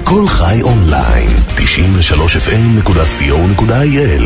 כל חי אונליין, 93fm.co.il.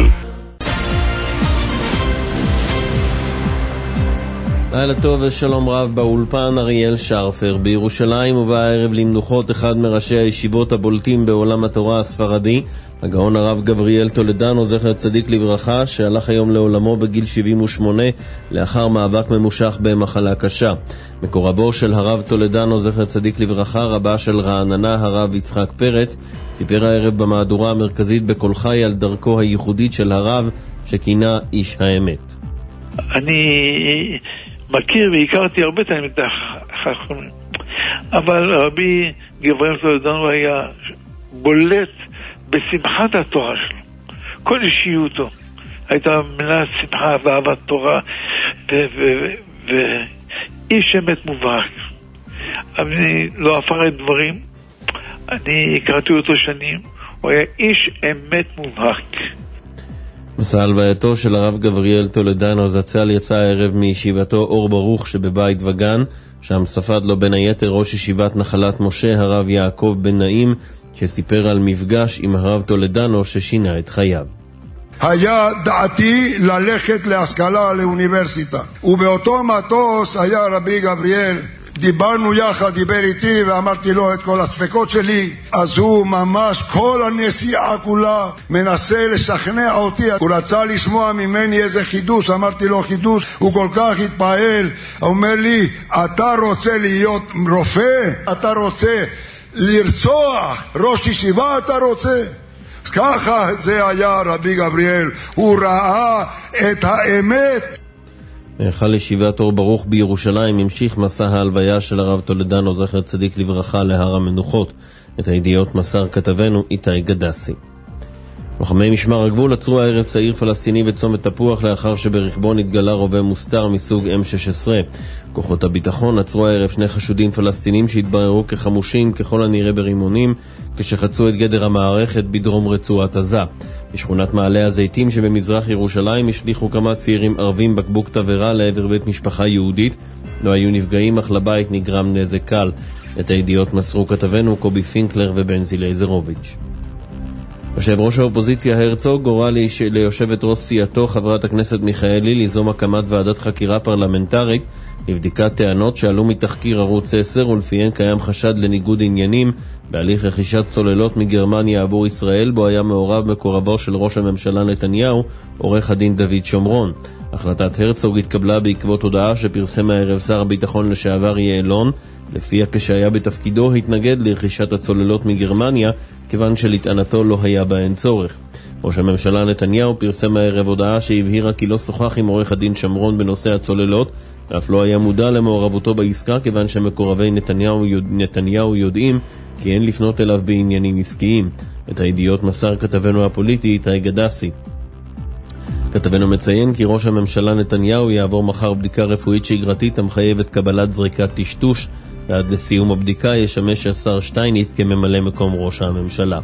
לילה טוב ושלום רב באולפן אריאל שרפר בירושלים, ובערב למנוחות אחד מראשי הישיבות הבולטים בעולם התורה הספרדי, הגאון הרב גבריאל טולדנו זכר צדיק לברכה, שהלך היום לעולמו בגיל 78 לאחר מאבק ממושך במחלה קשה. מקורבו של הרב טולדנו זכר צדיק לברכה, רבה של רעננה הרב יצחק פרץ, סיפר הערב במהדורה המרכזית בכל חי על דרכו הייחודית של הרב שכינה איש האמת. אני מכיר והכרתי הרבה תלמידי חכמים, אבל רבי גבריאל טולדנו היה בולט בשמחת התורה שלו. כל אישיותו הייתה מלאה שמחה ואהבת תורה, ואיש אמת מובהק. אני לא אפרט דברים, אני הכרתי אותו שנים, הוא היה איש אמת מובהק. מסע הלווייתו של הרב גבריאל טולדנו זצ"ל יצא הערב מישיבתו אור ברוך שבבית וגן, שם ספד לו בין היתר ראש ישיבת נחלת משה הרב יעקב בן נעים, שסיפר על מפגש עם הרב טולדנו ששינה את חייו. היה דעתי ללכת להשכלה לאוניברסיטה, ובאותו מטוס היה רבי גבריאל, דיברנו יחד, דיבר איתי ואמרתי לו את כל הספקות שלי, אז הוא ממש כל הנסיעה כולה מנסה לשכנע אותי. הוא רצה לשמוע ממני איזה חידוש, אמרתי לו חידוש, הוא כל כך התפעל, הוא אומר לי, אתה רוצה להיות רופא? אתה רוצה לרצוח ראש ישיבה? אתה רוצה? ככה זה היה רבי גבריאל, הוא ראה את האמת. חל ישיבת אור ברוך בירושלים המשיך מסע ההלוויה של הרב טולדנו זכר צדיק לברכה להר המנוחות. את הידיעות מסר כתבנו איתי גדסי. לוחמי משמר הגבול עצרו הערב צעיר פלסטיני בצומת תפוח לאחר שברכבו נתגלה רובה מוסתר מסוג M16. כוחות הביטחון עצרו הערב שני חשודים פלסטינים שהתבררו כחמושים ככל הנראה ברימונים כשחצו את גדר המערכת בדרום רצועת עזה. בשכונת מעלה הזיתים שבמזרח ירושלים השליחו כמה צעירים ערבים בקבוק תבערה לעבר בית משפחה יהודית. לא היו נפגעים אך לבית נגרם נזק קל. את הידיעות מסרו כתבנו קובי פינקלר ובנזי לייזרוביץ'. יושב ראש האופוזיציה הרצוג הורה ליושבת ראש סיעתו חברת הכנסת מיכאלי ליזום הקמת ועדת חקירה פרלמנטרית לבדיקת טענות שעלו מתחקיר ערוץ 10 ולפיהן קיים חשד לניגוד עניינים בהליך רכישת צוללות מגרמניה עבור ישראל, בו היה מעורב מקורבו של ראש הממשלה נתניהו עורך הדין דוד שומרון. החלטת הרצוג התקבלה בעקבות הודעה שפרסם הערב שר הביטחון לשעבר יעלון, לפיה כשהיה בתפקידו התנגד לרכישת הצוללות מגרמניה כיוון שלטענתו לא היה בהן צורך. ראש הממשלה נתניהו פרסם הערב הודעה שהבהירה כי לא שוחח עם עורך הדין שומרון בנושא הצוללות, אף לא היה מודע למעורבותו בעסקה כיוון שמקורבי נתניהו יודעים כי אין לפנות אליו בעניינים עסקיים. את הידיעות מסר כתבנו הפוליטי איתי גדסי. כתבנו מציין כי ראש הממשלה נתניהו יעבור מחר בדיקה רפואית שגרתית המחייבת קבלת זריקת טשטוש, ועד לסיום הבדיקה ישמש השר שטייניץ כממלא מקום ראש הממשלה.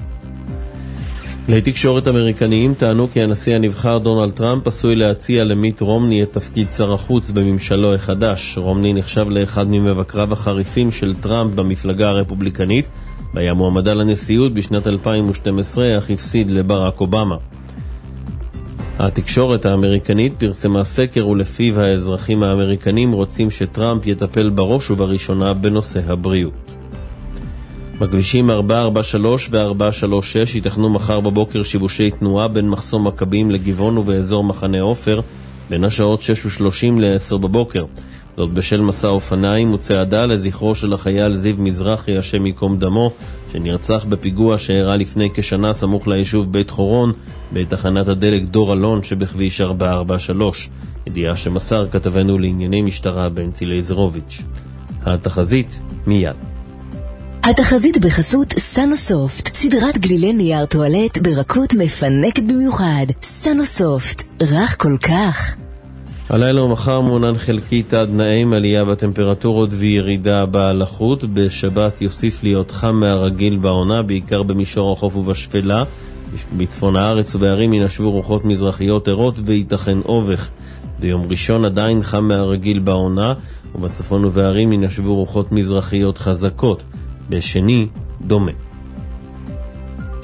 כלי תקשורת אמריקניים טענו כי הנשיא הנבחר דונלד טראמפ עשוי להציע למיט רומני את תפקיד שר החוץ בממשלו החדש. רומני נחשב לאחד ממבקריו החריפים של טראמפ במפלגה הרפובליקנית, והיה מועמדה לנשיאות בשנת 2012 אך הפסיד לברק אובמה. התקשורת האמריקנית פרסמה סקר ולפיו האזרחים האמריקנים רוצים שטראמפ יטפל בראש ובראשונה בנושא הבריאות. בכבישים 443 ו-436 ייתכנו מחר בבוקר שיבושי תנועה בין מחסום מכבים לגבעון ובאזור מחנה עופר בין השעות 6:30 ל-10 בבוקר. זאת בשל מסע אופניים וצעדה לזכרו של החייל זיו מזרחי השם ייקום דמו, שנרצח בפיגוע שאירע לפני כשנה סמוך ליישוב בית חורון בתחנת הדלק דור אלון שבכביש 443. ידיעה שמסר כתבנו לענייני משטרה בנצי לייזרוביץ'. התחזית מיד. התחזית בחסות סנוסופט, סדרת גלילי נייר טואלט ברכות מפנקת במיוחד. סנוסופט, רך כל כך. הלילה ומחר מעונן חלקית עד נעים, עלייה בטמפרטורות וירידה בהלחות. בשבת יוסיף להיות חם מהרגיל בעונה, בעיקר במישור החוף ובשפלה. בצפון הארץ ובערים ינשבו רוחות מזרחיות ערות וייתכן אובך. ביום ראשון עדיין חם מהרגיל בעונה, ובצפון ובערים ינשבו רוחות מזרחיות חזקות. בשני דומה.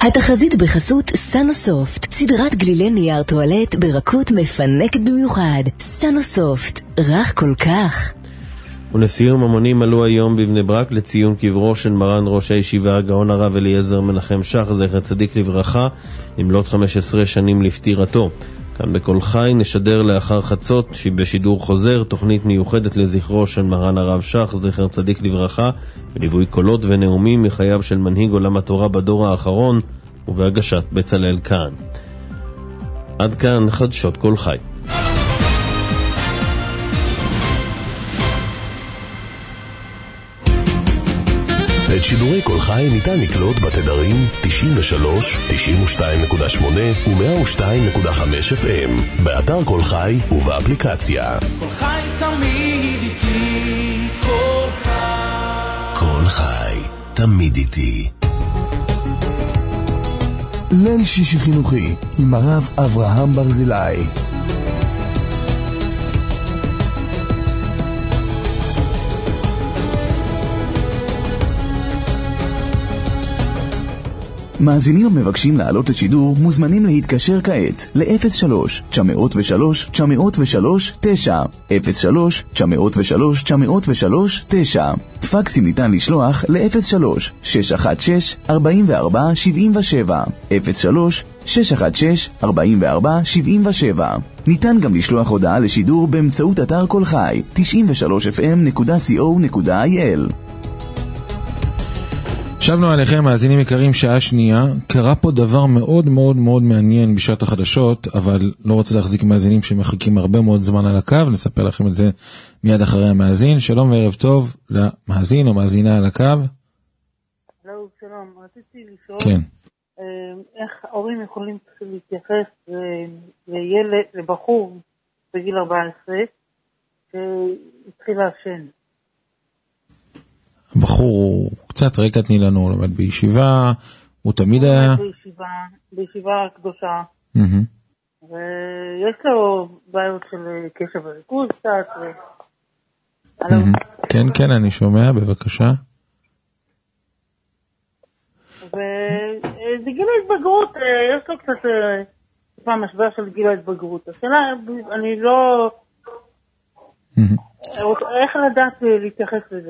התחזית בחסות סנוסופט, סדרת גלילי נייר טואלט ברכות מפנקת במיוחד. סנוסופט, רך כל כך. ולסיום, המונים עלו היום בבני ברק לציון קברו של מרן ראש הישיבה הגאון הרב אליעזר מנחם שך, זכר צדיק לברכה, במלאת 15 שנים לפטירתו. כאן בכל חי נשדר לאחר חצות שבשידור חוזר תוכנית מיוחדת לזכרו של מרן הרב שך, זכר צדיק לברכה, בליווי קולות ונאומים מחייו של מנהיג עולם התורה בדור האחרון ובהגשת בצלאל כאן. עד כאן חדשות כל חי. את שידורי כל חי ניתן לקלוט בתדרים 93, 92.8 ו-102.5 FM, באתר כל חי ובאפליקציה. כל חי תמיד איתי, כל חי. כל חי תמיד איתי. ליל שישי חינוכי עם הרב אברהם ברזילי. מאזינים המבקשים לעלות לשידור מוזמנים להתקשר כעת ל-03-903-903-9 03-903-903-9. פקסים ניתן לשלוח ל-03-616-4477 03-616-4477. ניתן גם לשלוח הודעה לשידור באמצעות אתר כל חי 93fm.co.il. שבנו עליכם, מאזינים יקרים, שעה שנייה. קרה פה דבר מאוד מאוד מאוד מעניין בשעת החדשות, אבל לא רוצה להחזיק מאזינים שמחכים הרבה מאוד זמן על הקו. נספר לכם את זה מיד אחרי המאזין. שלום וערב טוב למאזין או מאזינה על הקו. שלום, רציתי לשאול, כן. איך ההורים יכולים להתייחס לילד, לבחור בגיל 14 שהתחיל לעשן? הבחור הוא קצת רקע, תני לנו, הוא למד בישיבה, הוא תמיד היה... בישיבה קדושה. ויש לו בעיות של קשב וריכוז קצת. כן, כן, אני שומע, בבקשה. ובגיל ההתבגרות, יש לו קצת פעם משבר של גיל ההתבגרות. השאלה, אני לא... איך לדעת להתייחס לזה?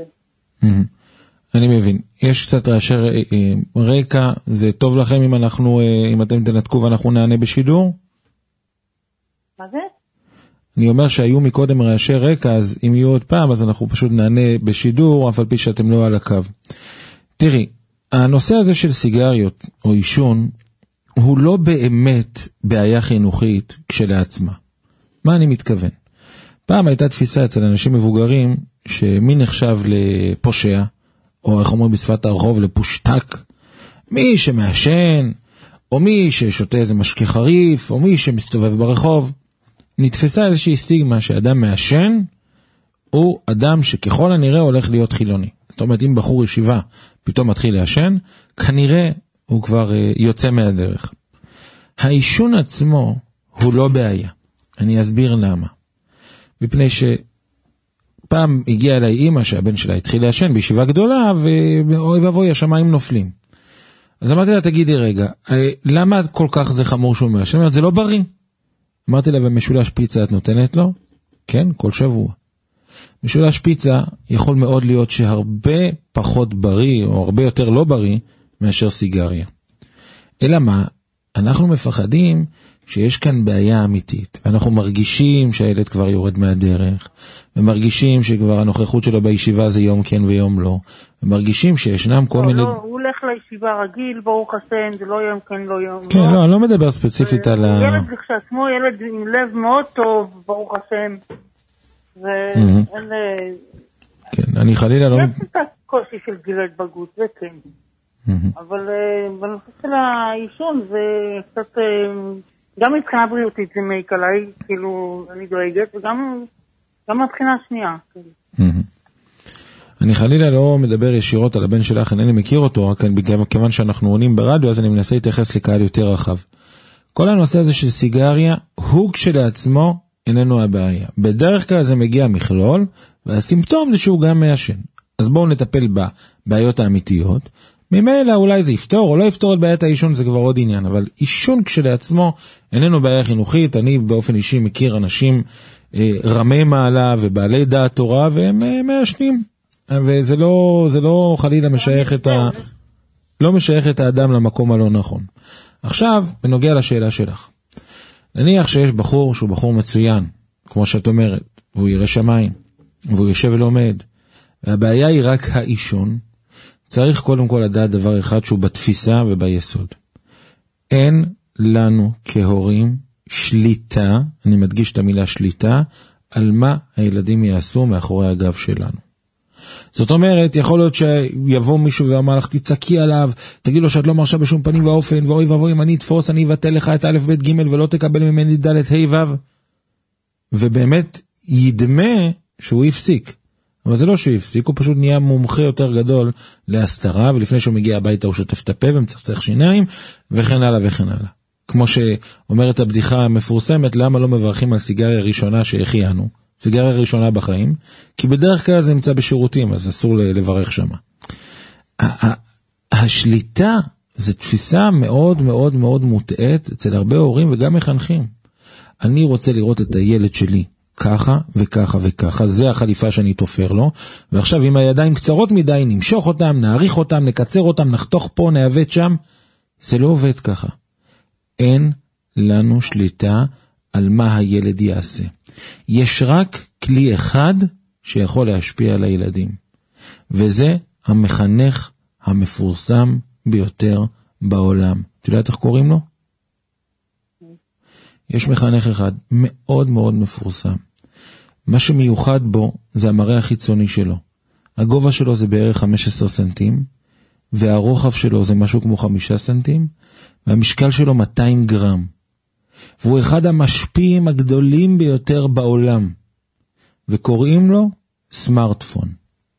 אני מבין, יש קצת רעשי רקע, זה טוב לכם אם אתם תנתקו ואנחנו נענה בשידור? מה זה? אני אומר שהיו מקודם רעשי רקע, אז אם יהיו עוד פעם, אז אנחנו פשוט נענה בשידור, אף על פי שאתם לא על הקו. תראי, הנושא הזה של סיגריות או עישון, הוא לא באמת בעיה חינוכית כשלעצמה. מה אני מתכוון? פעם הייתה תפיסה אצל אנשים מבוגרים, שמי נחשב לפושע, או איך אומרים בשפת הרחוב, לפושטק, מי שמעשן, או מי ששותה איזה משקה חריף, או מי שמסתובב ברחוב. נתפסה איזושהי סטיגמה שאדם מעשן, הוא אדם שככל הנראה הולך להיות חילוני. זאת אומרת, אם בחור ישיבה פתאום מתחיל לעשן, כנראה הוא כבר יוצא מהדרך. העישון עצמו הוא לא בעיה. אני אסביר למה. מפני פעם הגיעה אליי אמא שהבן שלה התחיל לעשן בישיבה גדולה, ואוי ואבוי, השמיים נופלים. אז אמרתי לה, תגידי רגע, למה כל כך זה חמור שהוא מעשן? אומרת, זה לא בריא. אמרתי לה, ומשולש פיצה את נותנת לו? כן, כל שבוע. משולש פיצה יכול מאוד להיות שהרבה פחות בריא, או הרבה יותר לא בריא, מאשר סיגריה. אלא מה? אנחנו מפחדים שיש כאן בעיה אמיתית, ואנחנו מרגישים שהילד כבר יורד מהדרך, ומרגישים שכבר הנוכחות שלו בישיבה זה יום כן ויום לא, ומרגישים שישנם כל מיני... לא, הוא הולך לישיבה רגיל, ברוך השם, זה לא יום כן, לא יום לא. כן, לא, אני לא מדבר ספציפית על ה... ילד כשעצמו, ילד עם לב מאוד טוב, ברוך השם, ואין... כן, אני חלילה לא... יש קצת קושי של גיל ההתבגרות, זה כן. אבל בנושא של העישון זה קצת... גם מבחינה בריאותית זה מעיק עליי, כאילו אני דואגת, וגם מבחינה שנייה. אני חלילה לא מדבר ישירות על הבן שלך, אני מכיר אותו, רק כיוון שאנחנו עונים ברדיו, אז אני מנסה להתייחס לקהל יותר רחב. כל הנושא הזה של סיגריה, הוא כשלעצמו איננו הבעיה. בדרך כלל זה מגיע מכלול, והסימפטום זה שהוא גם מעשן. אז בואו נטפל בבעיות האמיתיות, ממילא אולי זה יפתור או לא יפתור את בעיית העישון, זה כבר עוד עניין, אבל עישון כשלעצמו איננו בעיה חינוכית. אני באופן אישי מכיר אנשים רמי מעלה ובעלי דעת תורה והם מעשנים, וזה לא חלילה לא משייך את האדם למקום הלא נכון. עכשיו, בנוגע לשאלה שלך, נניח שיש בחור שהוא בחור מצוין, כמו שאת אומרת, והוא ירא שמיים, והוא יושב ולומד, והבעיה היא רק העישון. צריך קודם כל לדעת דבר אחד שהוא בתפיסה וביסוד. אין לנו כהורים שליטה, אני מדגיש את המילה שליטה, על מה הילדים יעשו מאחורי הגב שלנו. זאת אומרת, יכול להיות שיבוא מישהו ואמר לך, תצעקי עליו, תגיד לו שאת לא מרשה בשום פנים ואופן, ואוי ובוי, אם אני אתפוס, אני אבטל לך את א' ב' ג' ולא תקבל ממני ד' ה' ו', ובאמת ידמה שהוא יפסיק. אבל זה לא שהוא יפסיק, הוא פשוט נהיה מומחה יותר גדול להסתרה, ולפני שהוא מגיע הביתה הוא שוטף את הפה ומצחצח שיניים, וכן הלאה וכן הלאה. כמו שאומרת הבדיחה המפורסמת, למה לא מברכים על סיגריה ראשונה שהחיינו? סיגריה ראשונה בחיים, כי בדרך כלל זה נמצא בשירותים, אז אסור לברך שמה. השליטה זה תפיסה מאוד מאוד מאוד מוטעת אצל הרבה הורים וגם מחנכים. אני רוצה לראות את הילד שלי ככה וככה וככה, זה החליפה שאני תופר לו, ועכשיו עם הידיים קצרות מדי נמשוך אותם, נעריך אותם, נקצר אותם, נחתוך פה, נעוות שם. זה לא עובד ככה. אין לנו שליטה על מה הילד יעשה. יש רק כלי אחד שיכול להשפיע על הילדים, וזה המחנך המפורסם ביותר בעולם. אתה יודעת איך קוראים לו? יש מחנך אחד מאוד מאוד מפורסם. מה שמיוחד בו זה המראה החיצוני שלו. הגובה שלו זה בערך 15 סנטים, והרוחב שלו זה משהו כמו 5 סנטים, והמשקל שלו 200 גרם. והוא אחד המשפיעים הגדולים ביותר בעולם, וקוראים לו סמארטפון.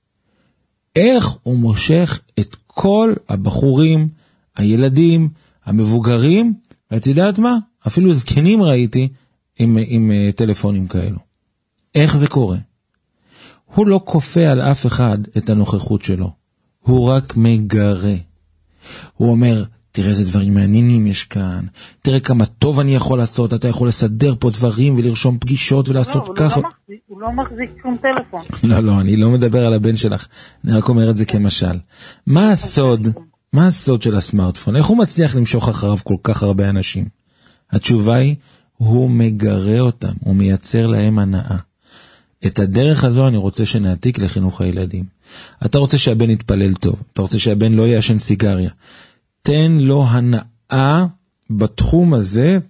איך הוא מושך את כל הבחורים, הילדים, המבוגרים, ואת יודעת מה? אפילו זקנים ראיתי עם טלפונים כאלו. איך זה קורה? הוא לא כופה על אף אחד את הנוכחות שלו, הוא רק מגרה. הוא אומר, תראה איזה דברים מעניינים יש כאן, תראה כמה טוב אני יכול לעשות, אתה יכול לסדר פה דברים ולרשום פגישות ולעשות ככה. הוא לא מחזיק שום טלפון. לא, אני לא מדבר על הבן שלך, אני רק אומר את זה כמשל. מה הסוד של הסמארטפון? איך הוא מצליח למשוך אחריו כל כך הרבה אנשים? התשובה היא, הוא מגרה אותם, הוא מייצר להם הנאה. את הדרך הזו אני רוצה שנעתיק לחינוך הילדים. אתה רוצה שהבן יתפלל טוב, אתה רוצה שהבן לא יעשן סיגריה. תן לו הנאה בתחום הזה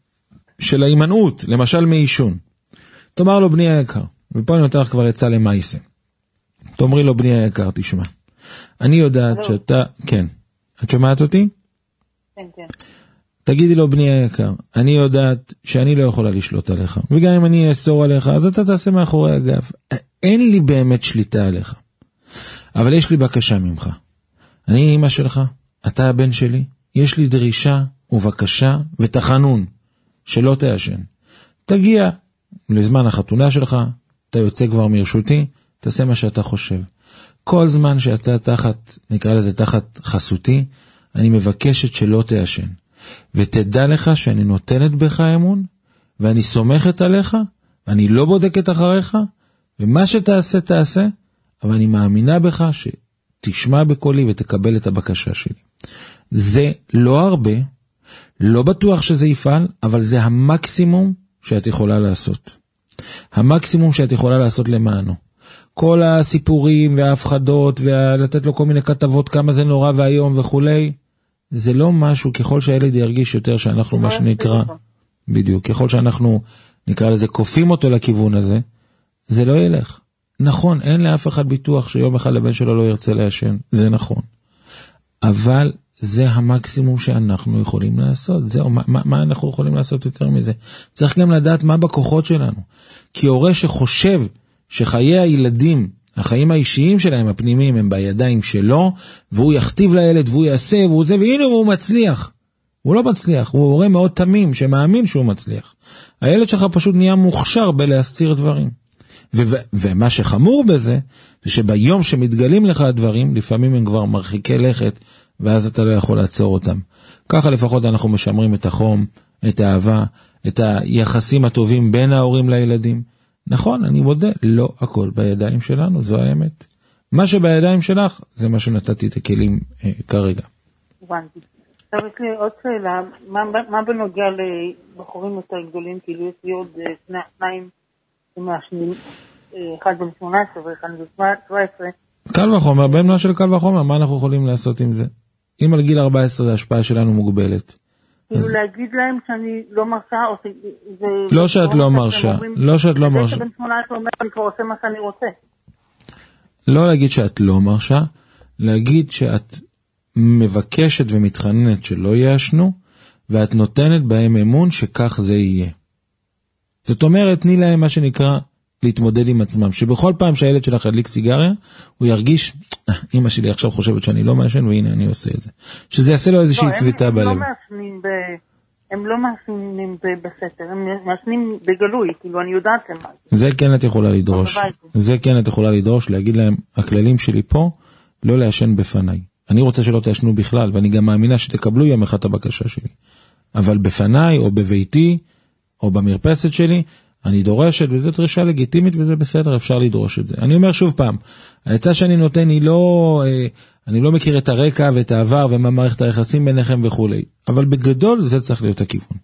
של ההימנעות, למשל מעישון. תאמר לו, בני היקר, ופה אני נותן לך כבר יצא למייסה. תאמרי לו, בני היקר, תשמע. אני יודעת שאתה, כן, את שומעת אותי? כן, כן. תגידי לו, בני היקר, אני יודעת שאני לא יכולה לשלוט עליך, וגם אם אני אאסור עליך, אז אתה תעשה מאחורי הגב. אין לי באמת שליטה עליך, אבל יש לי בקשה ממך. אני אמא שלך, אתה הבן שלי, יש לי דרישה ובקשה ותחנון, שלא תעשן. תגיע לזמן החתונה שלך, אתה יוצא כבר מרשותי, תעשה מה שאתה חושב. כל זמן שאתה תחת, נקרא לזה תחת חסותי, אני מבקשת שלא תעשן. ותדע לך שאני נותנת בך אמון, ואני סומכת עליך, ואני לא בודקת אחריך, ומה שתעשה תעשה, אבל אני מאמינה בך שתשמע בקולי ותקבל את הבקשה שלי. זה לא הרבה, לא בטוח שזה יפעל, אבל זה המקסימום שאת יכולה לעשות. המקסימום שאת יכולה לעשות למענו. כל הסיפורים וההפחדות, ולתת לו כל מיני כתבות כמה זה נורא והיום וכולי, זה לא משהו, ככל שהילד ירגיש יותר שאנחנו מה שנקרא, בדיוק, ככל שאנחנו נקרא לזה, קופים אותו לכיוון הזה, זה לא ילך. נכון, אין לאף אחד ביטוח שיום אחד לבן שלו לא ירצה לעשן, זה נכון. אבל זה המקסימום שאנחנו יכולים לעשות. זהו, מה אנחנו יכולים לעשות יותר מזה? צריך גם לדעת מה בכוחות שלנו. כי הורה שחושב שחיי הילדים, החיים האישיים שלהם, הפנימיים, הם בידיים שלו, והוא יכתיב לילד, והוא יעשה, והוא זה, והנה הוא מצליח. הוא לא מצליח, הוא הורה מאוד תמים, שמאמין שהוא מצליח. הילד שלך פשוט נהיה מוכשר בלהסתיר דברים. ומה שחמור בזה, זה שביום שמתגלים לך הדברים, לפעמים הם כבר מרחיקי לכת, ואז אתה לא יכול לעצור אותם. ככה לפחות אנחנו משמרים את החום, את האהבה, את היחסים הטובים בין ההורים לילדים. נכון, אני מודה, לא הכל בידיים שלנו, זו האמת. מה שבידיים שלך, זה מה שנתתי את הכלים כרגע. הבנתי. עכשיו יש לי עוד שאלה, מה בנוגע לבחורים יותר גדולים, כאילו יש לי עוד שניים שמעשנים, אחד בן 18 ואחד בן 17. קל וחומר, בין מה של קל וחומר, מה אנחנו יכולים לעשות עם זה? אם על גיל 14 ההשפעה שלנו מוגבלת. כאילו להגיד להם שאני לא מרשה, או לא שאת לא מרשה, לא שאת לא מרשה. זה שבן 18 אומר, אני כבר עושה מה שאני רוצה. לא להגיד שאת לא מרשה, להגיד שאת מבקשת ומתחננת שלא יעשנו, ואת נותנת בהם אמון שכך זה יהיה. זאת אומרת, תני להם מה שנקרא להתמודד עם עצמם, שבכל פעם שהילד שלך ידליק סיגריה, הוא ירגיש, אמא שלי עכשיו חושבת שאני לא מעשן, והנה אני עושה את זה. שזה יעשה לו איזושהי צביטה בלב. הם לא מעשנים בסתר, הם מעשנים בגלוי, כאילו אני יודעת למה. זה כן את יכולה לדרוש. זה כן את יכולה לדרוש, להגיד להם, הכללים שלי פה, לא לעשן בפניי. אני רוצה שלא תעשנו בכלל, ואני גם מאמינה שתקבלו יום אחד את הבקשה שלי. אבל בפניי, או בביתי, או במרפסת שלי, אני דורשת, וזו דרישה לגיטימית, וזה בסדר, אפשר לדרוש את זה. אני אומר שוב פעם, העצה שאני נותן היא לא, אני לא מכיר את הרקע ואת העבר, ומה מערכת היחסים ביניכם וכו'. אבל בגדול, זה צריך להיות הכיוון.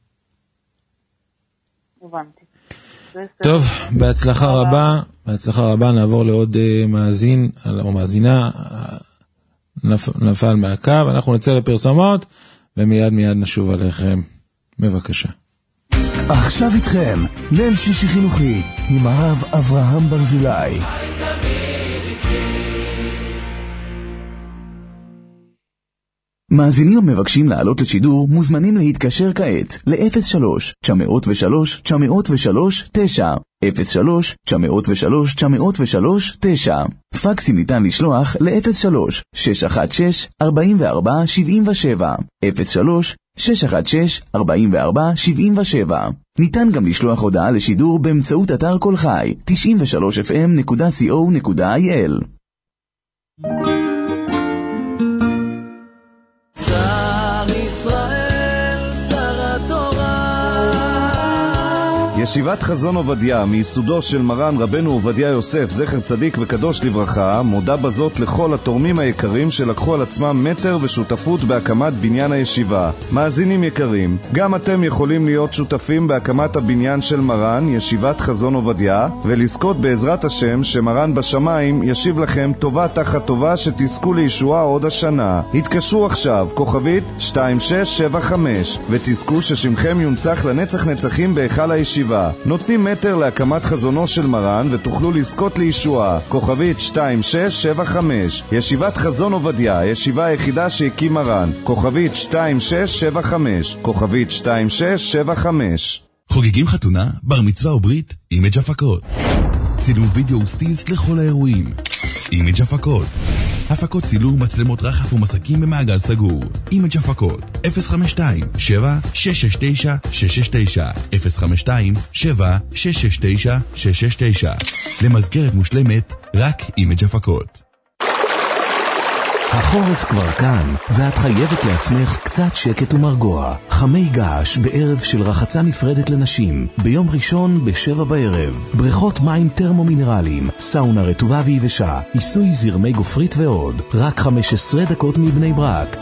הבנתי. טוב, בהצלחה רבה, נעבור לעוד מאזין, או מאזינה, נפל מהקו, אנחנו נצא לפרסומות, ומיד נשוב עליכם. בבקשה. עכשיו איתכם, ליל שישי חינוכי, עם הרב אברהם ברזילי. מאזינים המבקשים לעלות לשידור מוזמנים להתקשר כעת ל-03-903-903-9 03-903-903-9 פקסים ניתן לשלוח ל-03-616-4477 03-616-4477 ניתן גם לשלוח הודעה לשידור באמצעות אתר כל חי 93fm.co.il. ישיבת חזון עובדיה מיסודו של מרן רבנו עובדיה יוסף זכר צדיק וקדוש לברכה מודה בזאת לכל התורמים היקרים שלקחו על עצמם מטר ושותפות בהקמת בניין הישיבה. מאזינים יקרים, גם אתם יכולים להיות שותפים בהקמת הבניין של מרן ישיבת חזון עובדיה ולזכות בעזרת השם שמרן בשמיים ישיב לכם טובה תחת טובה שתזכו לישועה עוד השנה. התקשרו עכשיו כוכבית 2675 ותזכו ששמכם יונצח לנצח נצחים בהיכל הישיבה. נותנים מטר להקמת חזונו של מרן ותוכלו לזכות לישועה. כוכבית 2675 ישיבת חזון עובדיה, הישיבה היחידה שהקים מרן. כוכבית 2675 כוכבית 2675. חוגגים חתונה, בר מצווה או ברית? אימג' הפקות. צילום וידאו וסטילס לכל האירועים. אימג' הפקות. הפקות צילום, מצלמות רחף ומסקים במעגל סגור. אימג' הפקות 052-7-669-669 למזכרת מושלמת, רק אימג' הפקות. החורף כבר כאן, ואת חייבת לעצמך קצת שקט ומרגוע. חמי געש בערב של רחצה נפרדת לנשים, ביום ראשון ב-7 בערב. בריכות מים טרמומינרליים, סאונה רטובה ויבשה, עיסוי זרמי גופרית ועוד. רק 15 דקות מבני ברק,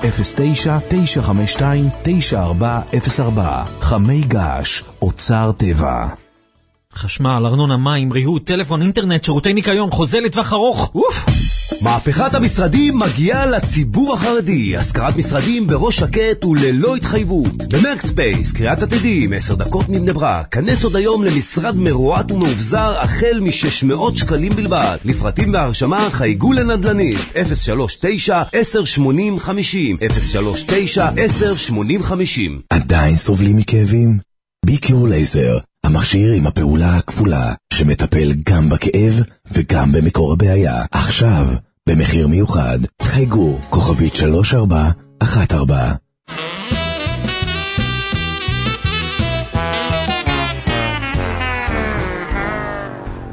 09-952-9404. חמי געש, אוצר טבע. חשמל, ארנונה, מים, ריהוט, טלפון, אינטרנט, שירותי ניקיון, חוזה לטווח ארוך. אוף! מהפכת המשרדים מגיעה לציבור החרדי. השכרת משרדים בראש שקט וללא התחייבות. במרקספייס, קריאת עתידים, 10 דקות מבני ברק. כנס עוד היום למשרד מרועט ומאובזר החל מ-600 שקלים בלבד. לפרטים והרשמה חייגו לנדלניסט 039-1080-50 039-1080-50. עדיין סובלים מכאבים? ביקיור לייזר, המכשיר עם הפעולה הכפולה, שמטפל גם בכאב וגם במקור הבעיה. עכשיו, במחיר מיוחד, חייגו כוכבית 3414.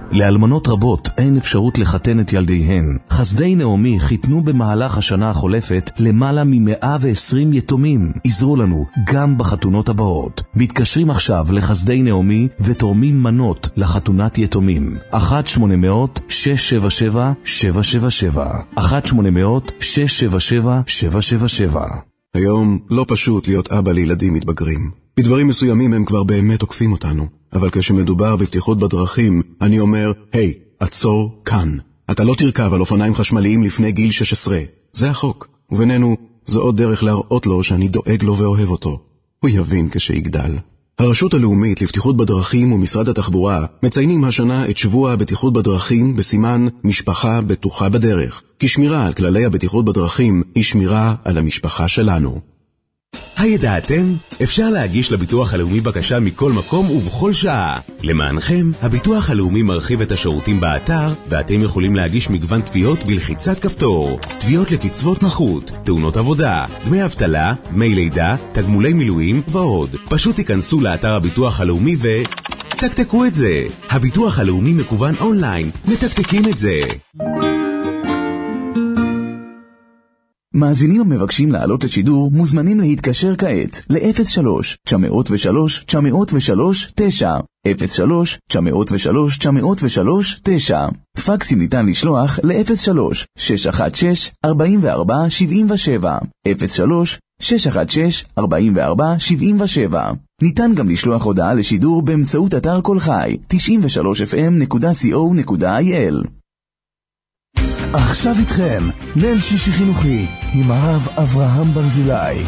לאלמנות רבות אין אפשרות לחתן את ילדיהן. חסדי נעמי חיתנו במהלך השנה החולפת למעלה מ-120 יתומים. עזרו לנו גם בחתונות הבאות. מתקשרים עכשיו לחסדי נעמי ותורמים מנות לחתונת יתומים. 1-800-677-777 1-800-677-777. היום לא פשוט להיות אבא לילדים מתבגרים. בדברים מסוימים הם כבר באמת עוקפים אותנו. אבל כשמדובר בבטיחות בדרכים, אני אומר, היי, עצור כאן. אתה לא תרכב על אופניים חשמליים לפני גיל 16. זה החוק. ובינינו, זו עוד דרך להראות לו שאני דואג לו ואוהב אותו. הוא יבין כשיגדל. הרשות הלאומית לבטיחות בדרכים ומשרד התחבורה מציינים השנה את שבוע הבטיחות בדרכים בסימן משפחה בטוחה בדרך. כי שמירה על כללי הבטיחות בדרכים היא שמירה על המשפחה שלנו. הידעתם? אפשר להגיש לביטוח הלאומי בקשה מכל מקום ובכל שעה. למענכם, הביטוח הלאומי מרחיב את השירותים באתר, ואתם יכולים להגיש מגוון תביעות בלחיצת כפתור. תביעות לקצבות נכות, תאונות עבודה, דמי אבטלה, דמי לידה, תגמולי מילואים ועוד. פשוט תיכנסו לאתר הביטוח הלאומי תקתקו את זה. הביטוח הלאומי מקוון אונליין. מתקתקים את זה. מאזינים המבקשים לעלות לשידור מוזמנים להתקשר כעת ל-03-903-903-9 03-903-903-9 פקסים ניתן לשלוח ל-03-616-4477 03-616-4477. ניתן גם לשלוח הודעה לשידור באמצעות אתר כל חי 93fm.co.il. עכשיו איתכם, ליל שישי חינוכי עם הרב אברהם ברזילי.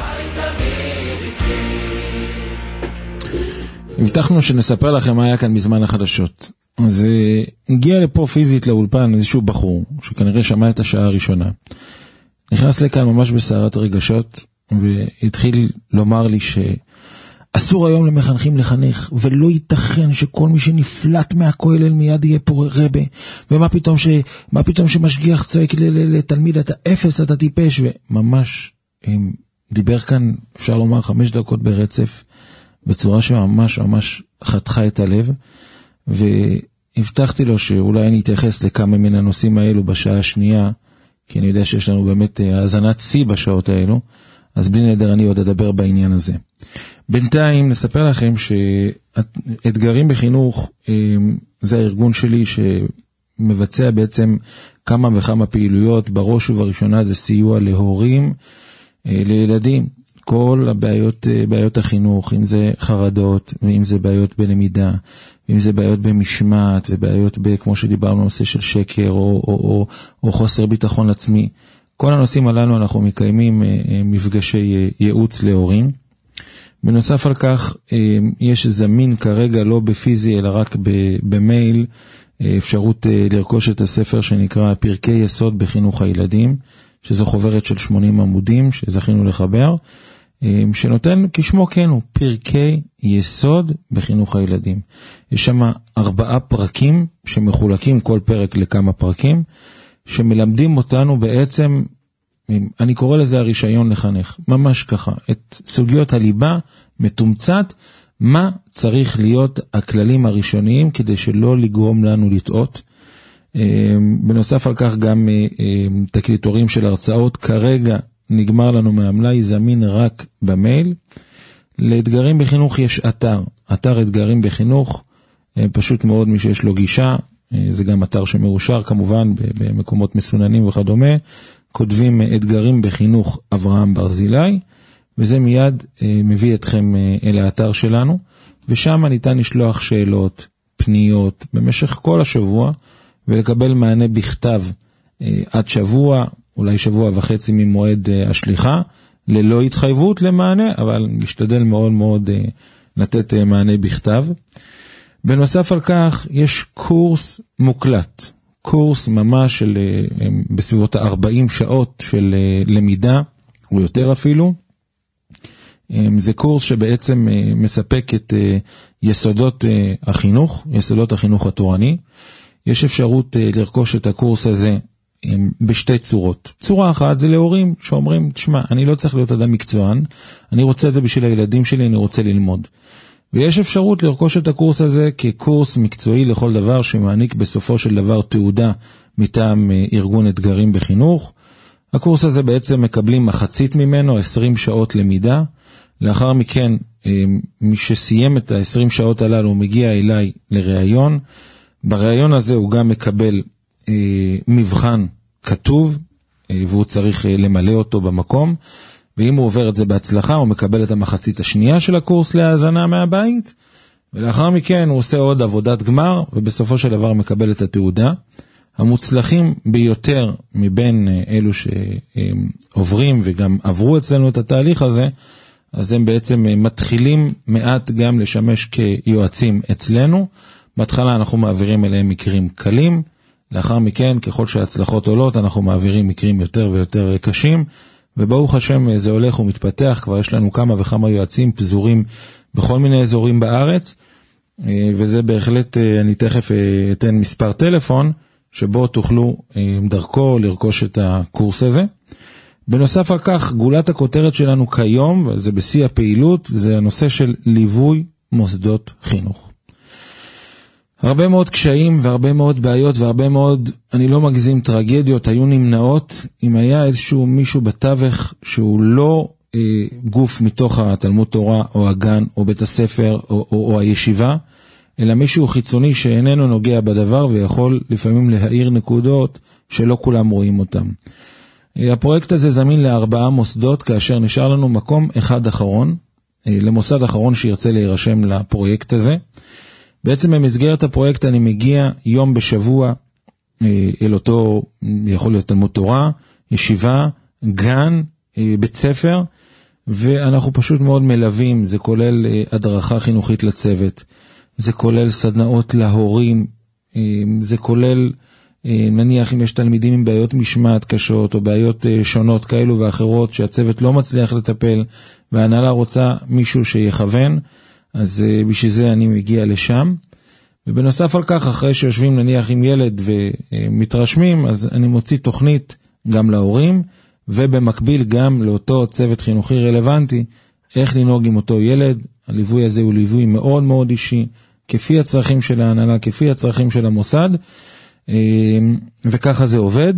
הבטחנו שנספר לכם מה היה כאן בזמן החדשות. אז הגיע לפה פיזית לאולפן איזשהו בחור שכנראה שמע את השעה הראשונה. נכנס לכאן ממש בסערת רגשות והתחיל לומר לי אסור היום למחנכים לחנך, ולא ייתכן שכל מי שנפלט מהכולל מיד יהיה פה רבה, ומה פתאום שמשגיח צועק לתלמיד, אתה אפס, אתה טיפש, וממש דיבר כאן, אפשר לומר 5 דקות ברצף, בצורה שממש ממש חתכה את הלב, והבטחתי לו שאולי אני אתייחס לכמה מן הנושאים האלו בשעה השנייה, כי אני יודע שיש לנו באמת האזנת שיא בשעות האלו, אז בלי נדר אני עוד אדבר בעניין הזה. בינתיים נספר לכם שאתגרים בחינוך זה הארגון שלי שמבצע בעצם כמה וכמה פעילויות. בראש ובראשונה זה סיוע להורים, לילדים, כל בעיות החינוך, אם זה חרדות ואם זה בעיות בלמידה, אם זה בעיות במשמעת ובעיות כמו שדיברנו נושא של שקר או חוסר ביטחון עצמי. כל הנושאים הללו אנחנו מקיימים מפגשי ייעוץ להורים. בנוסף על כך, יש זמין כרגע לא בפיזי אלא רק במייל, אפשרות לרכוש את הספר שנקרא פרקי יסוד בחינוך הילדים, שזו חוברת של 80 עמודים שזכינו לחבר, שנותן כשמו כן הוא פרקי יסוד בחינוך הילדים. יש שם 4 פרקים שמחולקים כל פרק לכמה פרקים, שמלמדים אותנו בעצם, אני קורא לזה הרישיון לחנך, ממש ככה, את סוגיות הליבה מתומצת, מה צריך להיות הכללים הראשוניים כדי שלא לגרום לנו לטעות. בנוסף על כך גם תקליטורים של הרצאות, כרגע נגמר לנו מהמלאי, זמין רק במייל. לאתגרים בחינוך יש אתר אתגרים בחינוך, פשוט מאוד מי שיש לו גישה, זה גם אתר שמאושר כמובן במקומות מסוננים וכדומה, כותבים אתגרים בחינוך אברהם ברזילי, וזה מיד מביא אתכם אל האתר שלנו, ושם ניתן לשלוח שאלות, פניות, במשך כל השבוע, ולקבל מענה בכתב עד שבוע, אולי שבוע וחצי ממועד השליחה, ללא התחייבות למענה, אבל משתדל מאוד מאוד לתת מענה בכתב. בנוסף על כך, יש קורס מוקלט, קורס ממש של בסביבות 40 שעות של למידה, או יותר אפילו. זה קורס שבעצם מספק את יסודות החינוך התורני. יש אפשרות לרכוש את הקורס הזה בשתי צורות. צורה אחת זה להורים שאומרים, תשמע, אני לא צריך להיות אדם מקצוען, אני רוצה את זה בשביל הילדים שלי, אני רוצה ללמוד. ויש אפשרות לרכוש את הקורס הזה כקורס מקצועי לכל דבר, שמעניק בסופו של דבר תעודה מטעם ארגון אתגרים בחינוך. הקורס הזה בעצם מקבלים מחצית ממנו, 20 שעות למידה. לאחר מכן, מי שסיים את ה-20 שעות הללו מגיע אליי לראיון. בראיון הזה הוא גם מקבל מבחן כתוב, והוא צריך למלא אותו במקום, ואם הוא עובר את זה בהצלחה, הוא מקבל את המחצית השנייה של הקורס להאזנה מהבית, ולאחר מכן הוא עושה עוד עבודת גמר, ובסופו של דבר מקבל את התעודה. המוצלחים ביותר מבין אלו שעוברים וגם עברו אצלנו את התהליך הזה, אז הם בעצם מתחילים מעט גם לשמש כיועצים אצלנו. בהתחלה אנחנו מעבירים אליהם מקרים קלים, לאחר מכן ככל שההצלחות עולות אנחנו מעבירים מקרים יותר ויותר קשים, וברוך השם זה הולך ומתפתח. כבר יש לנו כמה וכמה יועצים פזורים בכל מיני אזורים בארץ, וזה בהחלט, אני תכף אתן מספר טלפון שבו תוכלו דרכו לרכוש את הקורס הזה. בנוסף על כך, גולת הכותרת שלנו כיום, וזה בשיא הפעילות, זה הנושא של ליווי מוסדות חינוך. הרבה מאוד קשיים והרבה מאוד בעיות והרבה מאוד, אני לא מגזים, טרגדיות היו נמנעות אם היה איזשהו מישהו בתווך שהוא לא גוף מתוך התלמוד תורה או הגן או בית הספר או הישיבה, אלא מישהו חיצוני שאיננו נוגע בדבר ויכול לפעמים להאיר נקודות שלא כולם רואים אותם. הפרויקט הזה זמין ל4 מוסדות, כאשר נשאר לנו מקום אחד אחרון, למוסד אחרון שירצה להירשם לפרויקט הזה. בעצם במסגרת הפרויקט אני מגיע יום בשבוע אל אותו, יכול להיות תלמוד תורה, ישיבה, גן, בית ספר, ואנחנו פשוט מאוד מלווים. זה כולל הדרכה חינוכית לצוות, זה כולל סדנאות להורים, זה כולל נניח אם יש תלמידים עם בעיות משמעת קשות או בעיות שונות כאלו ואחרות שהצוות לא מצליח לטפל וההנהלה רוצה מישהו שיכוון, אז בשביל זה אני מגיע לשם. ובנוסף על כך, אחרי שיושבים נניח עם ילד ומתרשמים, אז אני מוציא תוכנית גם להורים, ובמקביל גם לאותו צוות חינוכי רלוונטי, איך לנהוג עם אותו ילד. הליווי הזה הוא ליווי מאוד מאוד אישי, כפי הצרכים של ההנהלה, כפי הצרכים של המוסד, וככה זה עובד.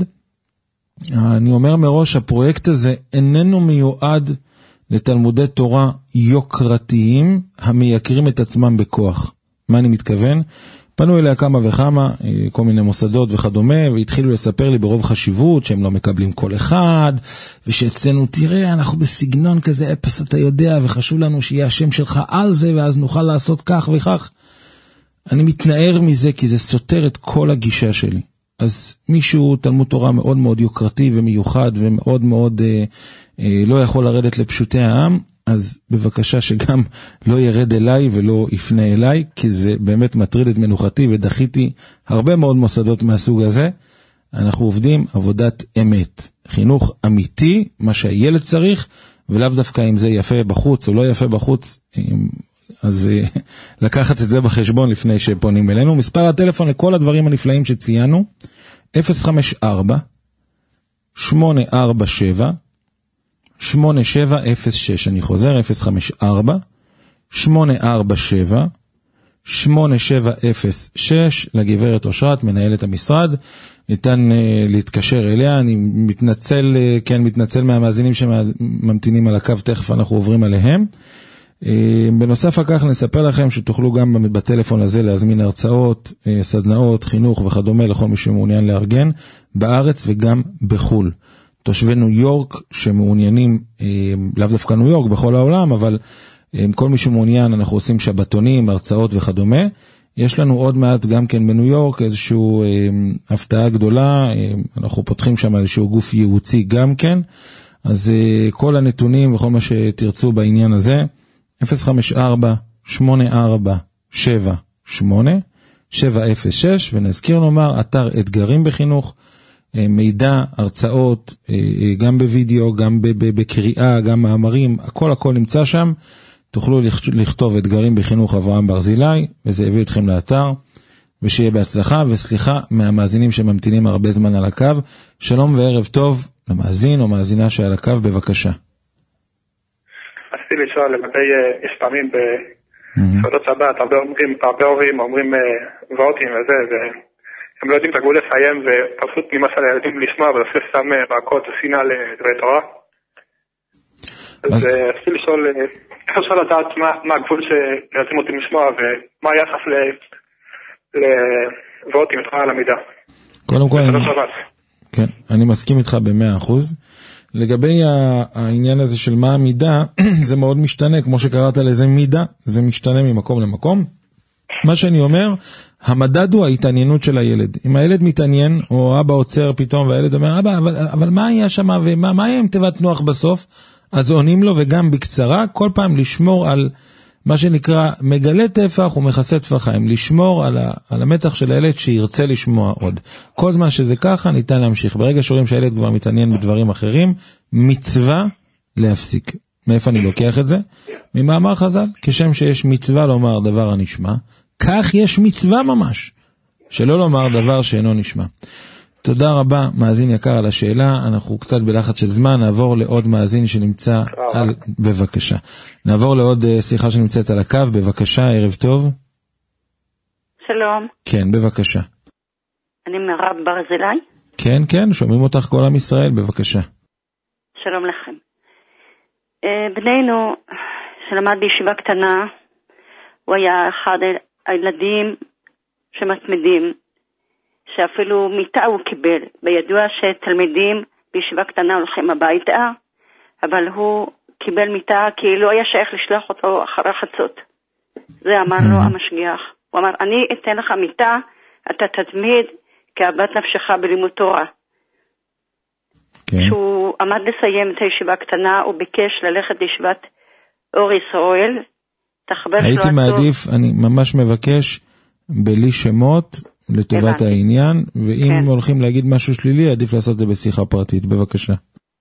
אני אומר מראש, הפרויקט הזה איננו מיועד לתלמודי תורה יוקרתיים המייקרים את עצמם בכוח. מה אני מתכוון? פנו אליה כמה וכמה, כל מיני מוסדות וכדומה, והתחילו לספר לי ברוב חשיבות שהם לא מקבלים כל אחד, ושאצלנו תראה, אנחנו בסגנון כזה אפס אתה יודע, וחשוב לנו שיהיה השם שלך על זה, ואז נוכל לעשות כך וכך. אני מתנער מזה כי זה סותר את כל הגישה שלי. אז מישהו תלמוד תורה מאוד מאוד יוקרתי ומיוחד ומאוד מאוד לא יכול לרדת לפשוטי העם, אז בבקשה שגם לא ירד אליי ולא יפנה אליי, כי זה באמת מטריד את מנוחתי ודחיתי הרבה מאוד מוסדות מהסוג הזה. אנחנו עובדים עבודת אמת, חינוך אמיתי, מה שהילד צריך, ולאו דווקא אם זה יפה בחוץ או לא יפה בחוץ, אז לקחת את זה בחשבון לפני שפונים אלינו. מספר הטלפון לכל הדברים הנפלאים שציינו, 054 847 8706. אני חוזר, 054 847 8706. לגברת אושרת, מנהלת המשרד, ניתן להתקשר אליה. אני מתנצל מהמאזינים שממתינים על הקו, תכף אנחנו עוברים עליהם. בנוסף על כך נספר לכם שתוכלו גם בטלפון הזה להזמין הרצאות, סדנאות, חינוך וכדומה לכל מי שמעוניין לארגן בארץ וגם בחול. תושבי ניו יורק שמעוניינים, לאו דווקא ניו יורק, בכל העולם, אבל כל מי שמעוניין, אנחנו עושים שבתונים, הרצאות וכדומה. יש לנו עוד מעט גם כן בניו יורק איזשהו הפתעה גדולה, אנחנו פותחים שם איזשהו גוף ייעוצי גם כן, אז כל הנתונים וכל מה שתרצו בעניין הזה, 054-847-8706, ונזכיר לומר, אתר אתגרים בחינוך, מידע, הרצאות, גם בווידאו, גם בקריאה, גם מאמרים, הכל נמצא שם. תוכלו לכתוב אתגרים בחינוך אברהם ברזילי, וזה הביא אתכם לאתר, ושיהיה בהצלחה, וסליחה מהמאזינים שממתינים הרבה זמן על הקו. שלום וערב טוב למאזין או מאזינה שעל הקו, בבקשה. רציתי לשאול, למתי יש פעמים סעודות שבת, הרבה הורים אומרים וורטים וזה, הם לא יודעים את הגבול לסיים, ופשוט נמאס על הילדים לשמוע, ולעשה סתם מעקות ושנאה לדברי תורה. אז רציתי לשאול, איך אפשר לדעת מה הגבול שילדים אותים לשמוע, ומה היחס לוורטים תורה על המידה? קודם כל, כן, אני מסכים איתך ב100%. לגבי העניין הזה של מה המידה, זה מאוד משתנה, כמו שקראת לזה מידה, זה משתנה ממקום למקום. מה שאני אומר, המדד הוא ההתעניינות של הילד. אם הילד מתעניין, או אבא עוצר פתאום, והילד אומר, אבא, אבל מה היה שם, ומה היה עם תיבת נוח בסוף? אז עונים לו, וגם בקצרה, כל פעם לשמור על מה שנקרא, מגלה טפח ומכסה טפחיים, לשמור על המתח של הילד שירצה לשמוע עוד. כל זמן שזה ככה, ניתן להמשיך. ברגע שרואים שהילד כבר מתעניין בדברים אחרים, מצווה להפסיק. מאיפה אני לוקח את זה? ממאמר חז"ל, כשם שיש מצווה לומר דבר הנשמע, כך יש מצווה ממש, שלא לומר דבר שאינו נשמע. תודה רבה, מאזין יקר על השאלה. אנחנו קצת בלחץ של זמן, נעבור לעוד מאזין שנמצא על... בבקשה. נעבור לעוד שיחה שנמצאת על הקו, בבקשה, ערב טוב. שלום. כן, בבקשה. אני מירב ברזילי. כן, כן, שומעים אותך כל עם ישראל, בבקשה. שלום לכם. בנינו, שלמד בישיבה קטנה, הוא היה אחד הילדים שמתמדים, שאפילו מיטה הוא קיבל. בידוע שתלמידים בישיבה קטנה הולכים הביתה, אבל הוא קיבל מיטה כי לא היה שייך לשלוח אותו אחרי חצות. זה אמר לו המשגיח. הוא אמר, אני אתן לך מיטה, אתה תתמיד כאוות נפשך בלימוד תורה. כשהוא עמד לסיים את הישיבה הקטנה, הוא ביקש ללכת לישיבת אור ישראל. הייתי מעדיף, אני ממש מבקש, בלי שמות, לטובת העניין, ואם הולכים להגיד משהו שלילי, עדיף לעשות זה בשיחה פרטית. בבקשה.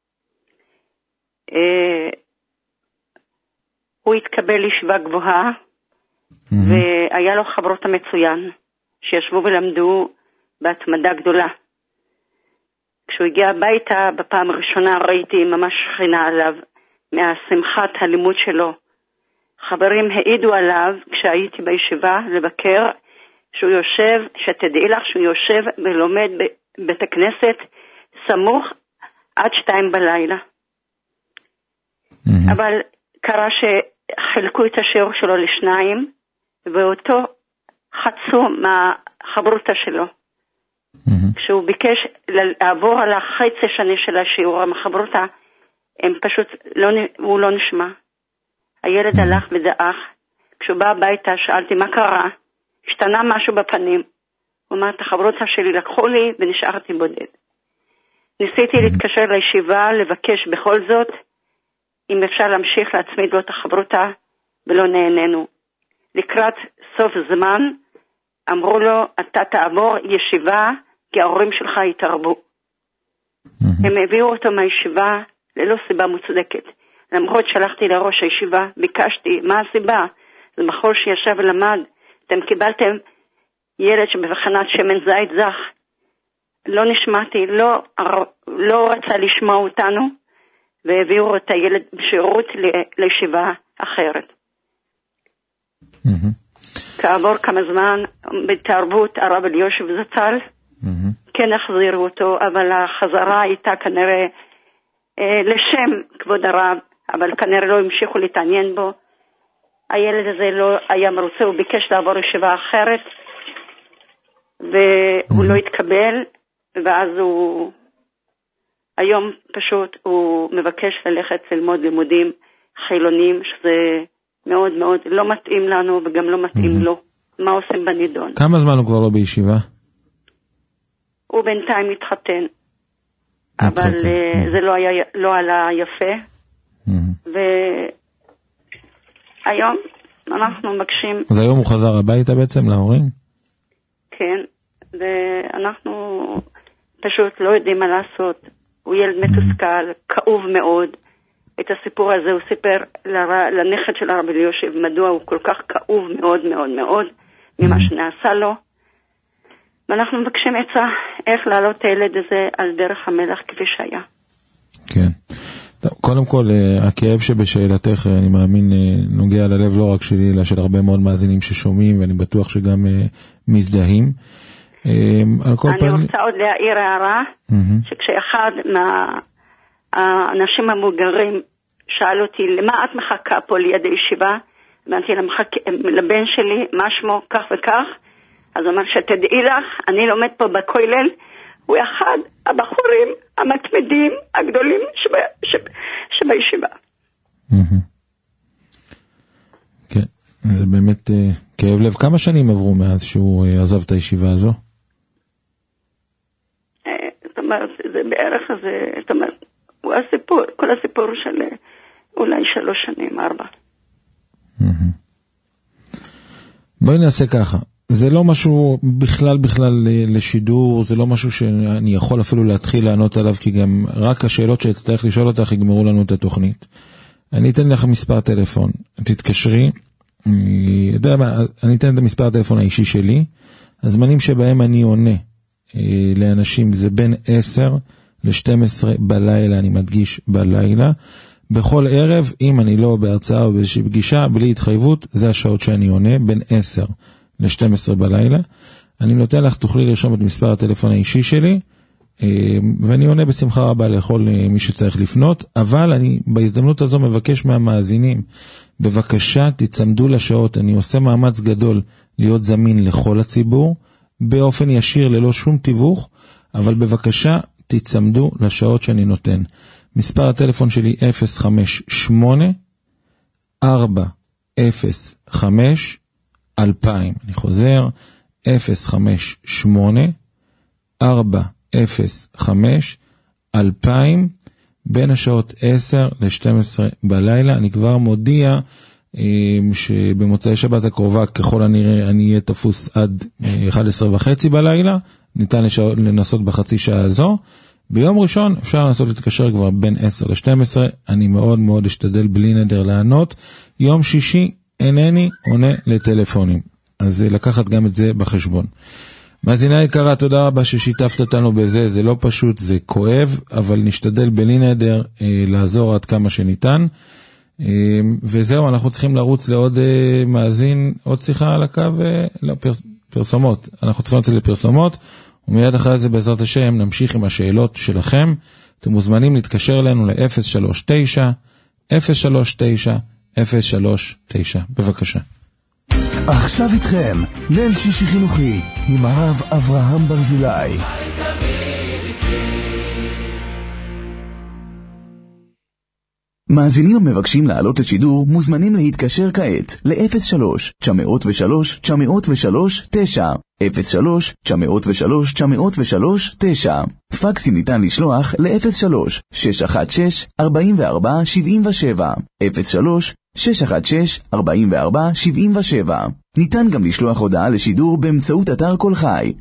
הוא התקבל לישיבה גבוהה, והיה לו חברות המצוין, שישבו ולמדו בהתמדה גדולה. כשהוא הגיע הביתה, בפעם הראשונה ראיתי ממש שכינה עליו, מהשמחת הלימוד שלו. חברים העידו עליו, כשהייתי בישיבה לבקר, שהוא יושב, שתדעי לך שהוא יושב ולומד בבית הכנסת סמוך עד 2 בלילה. אבל קרה שחילקו את השיעור שלו לשניים, ואותו חצו מהחברותה שלו. כשהוא ביקש לעבור על החצי השני של השיעור, המחברותה, הם פשוט, הוא לא נשמע. הילד הלך ודאח. כשהוא בא הביתה שאלתי מה קרה, השתנה משהו בפנים. הוא אמר, את החברותה שלי לקחו לי ונשארתי בודד. ניסיתי להתקשר לישיבה, לבקש בכל זאת, אם אפשר להמשיך להצמיד לו את החברותה, ולא נהנינו. לקראת סוף זמן, אמרו לו, אתה תעבור ישיבה, כי ההורים שלך יתרבו. הם הביאו אותו מהישיבה, ללא סיבה מוצדקת. למרות שלחתי לראש הישיבה, ביקשתי, מה הסיבה? זה בחור שישב ולמד, אתם קיבלתם ילד שבבחנת שמן זית זך. לא נשמעתי, לא רצה לשמוע אותנו, והביאו את הילד בשירות לישיבה אחרת. כעבור כמה זמן, בתרבות הרב אלישיב זצ"ל, כן החזירו אותו, אבל החזרה הייתה כנראה לשם כבוד הרב, אבל כנראה לא המשיכו להתעניין בו. הילד הזה לא היה מרוצה, הוא ביקש לעבור ישיבה אחרת, והוא לא התקבל, ואז הוא, היום פשוט הוא מבקש ללכת ללמוד לימודים חילונים, שזה מאוד מאוד לא מתאים לנו, וגם לא מתאים לו. מה עושים בנידון? כמה זמן הוא כבר לא בישיבה? הוא בינתיים התחתן, אבל זה לא עלה יפה, והיום אנחנו מבקשים... אז היום הוא חזר הביתה בעצם להורים? כן, ואנחנו פשוט לא יודעים מה לעשות. הוא ילד מתוסכל, כאוב מאוד. את הסיפור הזה הוא סיפר לנכד של הרב אלישיב, מדוע הוא כל כך כאוב מאוד מאוד מאוד ממה שנעשה לו. ואנחנו מבקשים עצה איך להעלות את הילד הזה על דרך המלך כפי שהיה. כן. טוב, קודם כל, הכאב שבשאלתך, אני מאמין, נוגע ללב לא רק שלי, אלא של הרבה מאוד מאזינים ששומעים, ואני בטוח שגם מזדהים. אני רוצה עוד להעיר הערה, שכשאחד מהאנשים המבוגרים שאל אותי, למה את מחכה פה ליד הישיבה? אמרתי לבן שלי, מה שמו, כך וכך, אז הוא אמר שתדעי לך, אני לומד פה בכולל, הוא אחד הבחורים המתמדים הגדולים שבישיבה. כן, זה באמת כאב לב. כמה שנים עברו מאז שהוא עזב את הישיבה הזו? זאת אומרת, זה בערך, זאת אומרת, הוא הסיפור, כל הסיפור של אולי 3 שנים, 4. בואי נעשה ככה. זה לא משהו בכלל לשידור, זה לא משהו שאני יכול אפילו להתחיל לענות עליו, כי גם רק השאלות שאצטרך לשאול אותך יגמרו לנו את התוכנית. אני אתן לך מספר טלפון, תתקשרי, אני אתן את המספר הטלפון האישי שלי, הזמנים שבהם אני עונה לאנשים זה בין 10 ל-12 בלילה, אני מדגיש בלילה, בכל ערב, אם אני לא בהרצאה או באיזושהי פגישה, בלי התחייבות, זה השעות שאני עונה, בין 10 ל-12 בלילה. אני נותן לך, תוכלי לרשום את מספר הטלפון האישי שלי, ואני עונה בשמחה רבה לכל מי שצריך לפנות, אבל אני בהזדמנות הזו מבקש מהמאזינים, בבקשה תצמדו לשעות, אני עושה מאמץ גדול להיות זמין לכל הציבור, באופן ישיר ללא שום תיווך, אבל בבקשה תצמדו לשעות שאני נותן. מספר הטלפון שלי 058-405-2000, אני חוזר, 058-405-2000, בין השעות 10 ל-12 בלילה. אני כבר מודיע שבמוצאי שבת הקרובה ככל הנראה אני אהיה תפוס עד 11:30 בלילה, ניתן לנסות בחצי שעה הזו. ביום ראשון אפשר לנסות להתקשר כבר בין 10 ל-12, אני מאוד מאוד אשתדל בלי נדר לענות. יום שישי אינני עונה לטלפונים, אז לקחת גם את זה בחשבון. מאזינה יקרה, תודה רבה ששיתפת אותנו בזה, זה לא פשוט, זה כואב, אבל נשתדל בלי נדר לעזור עד כמה שניתן. וזהו, אנחנו צריכים לרוץ לעוד מאזין, עוד שיחה על הקו, פרסומות. אנחנו צריכים לצאת לפרסומות, ומיד אחרי זה בעזרת השם נמשיך עם השאלות שלכם. אתם מוזמנים להתקשר אלינו ל-039-039-039. בבקשה. עכשיו איתכם, ליל שישי חינוכי עם הרב אברהם ברזילי. מאזינים המבקשים לעלות לשידור מוזמנים להתקשר כעת ל-03-903-903-9 03-903-903-9. פקסים ניתן לשלוח ל-03-616-4477 03-616-4477. ניתן גם לשלוח הודעה לשידור באמצעות אתר כל חי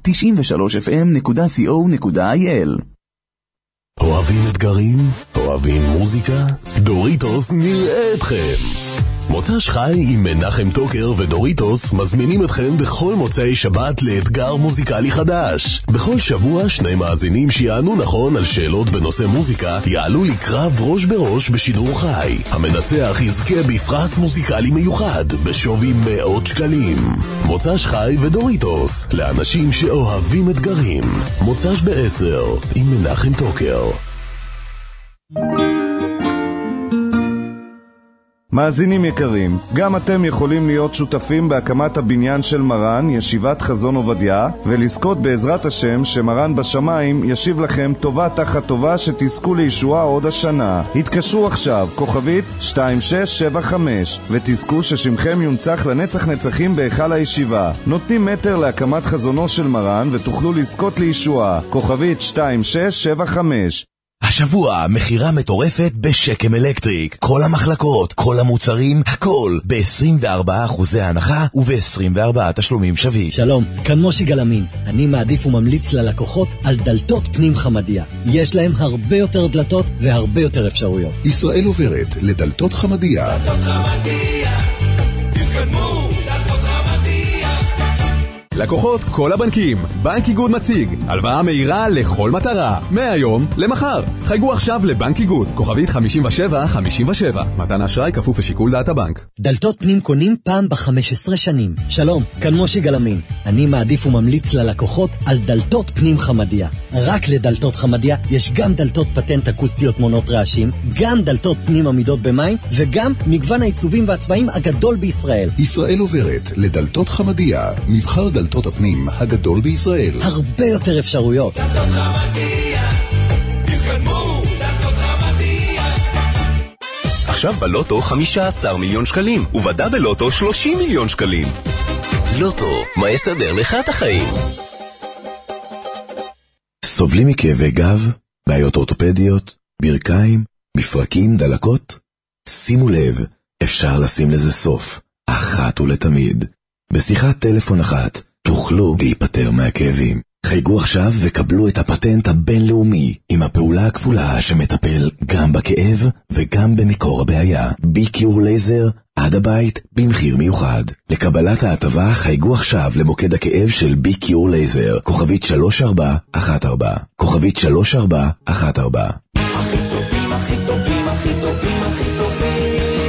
93fm.co.il. אוהבים אתגרים? אוהבים מוזיקה? דוריטוס נראה אתכם. מוצ"ש חי עם מנחם טוקר ודוריטוס מזמינים אתכם בכל מוצאי שבת לאתגר מוזיקלי חדש. בכל שבוע 2 מאזינים שיענו נכון על שאלות בנושא מוזיקה יעלו לקרב ראש בראש בשידור חי. המנצח יזכה בפרס מוזיקלי מיוחד בשווי 100 שקלים. מוצ"ש חי ודוריטוס לאנשים שאוהבים אתגרים. מוצ"ש ב-10 עם מנחם טוקר. מאזינים יקרים, גם אתם יכולים להיות שותפים בהקמת הבניין של מרן, ישיבת חזון עובדיה, ולזכות בעזרת השם שמרן בשמיים ישיב לכם טובה תחת טובה שתזכו לישועה עוד השנה. התקשרו עכשיו, כוכבית 2675, ותזכו ששמכם יונצח לנצח נצחים בהיכל הישיבה. נותנים מטר להקמת חזונו של מרן ותוכלו לזכות לישועה. כוכבית 2675. השבוע מחירה מטורפת בשקם אלקטריק. כל המחלקות, כל המוצרים, הכל ב-24% הנחה וב-24 תשלומים שווים. שלום, כאן מושי גלמין. אני מעדיף וממליץ ללקוחות על דלתות פנים חמדיה. יש להם הרבה יותר דלתות והרבה יותר אפשרויות. ישראל עוברת לדלתות חמדיה. דלתות חמדיה, תתקדמו, דלתות חמדיה. לקוחות כל הבנקים. בנק איגוד מציג הלוואה מהירה לכל מטרה, מהיום למחר. חייגו עכשיו לבנק איגוד, כוכבית 5757. מתן אשראי כפוף לשיקול דעת הבנק. דלתות פנים קונים פעם ב-15 שנים. שלום, כאן מושי גלמין. אני מעדיף וממליץ ללקוחות על דלתות פנים חמדיה. רק לדלתות חמדיה יש גם דלתות פטנט אקוסטיות מונות רעשים, גם דלתות פנים עמידות במים, וגם מגוון העיצובים והצבעים הגדול בישראל. ישראל עוברת לדלתות חמדיה, מבחר דלתות הפנים הגדול בישראל. הרבה יותר אפשרויות. דלתות חמדיה, תתקדמו, דלתות חמדיה. עכשיו בלוטו 15 מיליון שקלים, ובדאבל לוטו 30 מיליון שקלים. לוטו, מה יסדר לך את החיים? סובלים מכאבי גב, בעיות אורתופדיות, ברכיים, מפרקים, דלקות? שימו לב, אפשר לשים לזה סוף, אחת ולתמיד. בשיחת טלפון אחת תוכלו להיפטר מהכאבים. חייגו עכשיו וקבלו את הפטנט הבינלאומי עם הפעולה הכפולה שמטפל גם בכאב וגם במקור הבעיה. ביקיור לייזר עד הבית במחיר מיוחד. לקבלת ההטבה חייגו עכשיו למוקד הכאב של ביקיור לייזר, כוכבית 3414, כוכבית 3414. הכי טובים, הכי טובים, הכי טובים, הכי טובים.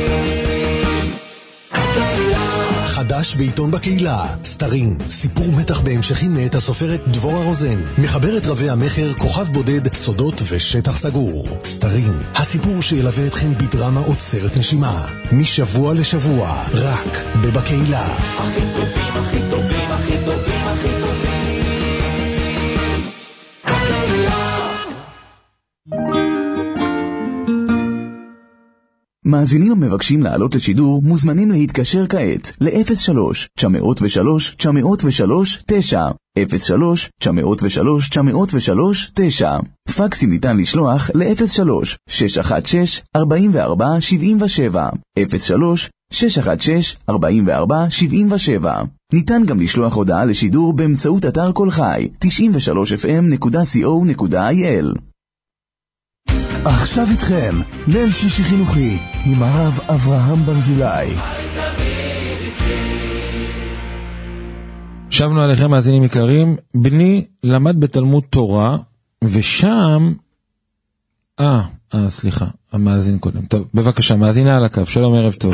חדש בעיתון בקהילה, סתרים, סיפור מתח בהמשכים מאת הסופרת דבורה רוזן, מחברת רבי המחר, כוכב בודד, סודות ושטח סגור. סתרים, הסיפור שילווה אתכם בדרמה עוצרת נשימה, משבוע לשבוע, רק בבקהילה. הכי טובים, הכי טובים, הכי טובים, הכי טובים. בקהילה. מאזינים המבקשים לעלות לשידור מוזמנים להתקשר כעת ל-03-903-903-9 03-903-903-9 פקסים ניתן לשלוח ל-03-616-4477 03-616-4477. ניתן גם לשלוח הודעה לשידור באמצעות אתר כל חי 93fm.co.il. עכשיו איתכם, ליל שישי חינוכי עם הרב אברהם ברזילי. שבנו עליכם מאזינים יקרים, בני למד בתלמוד תורה, ושם... סליחה, המאזין קודם. טוב, בבקשה, מאזינה על הקו, שלום, ערב טוב.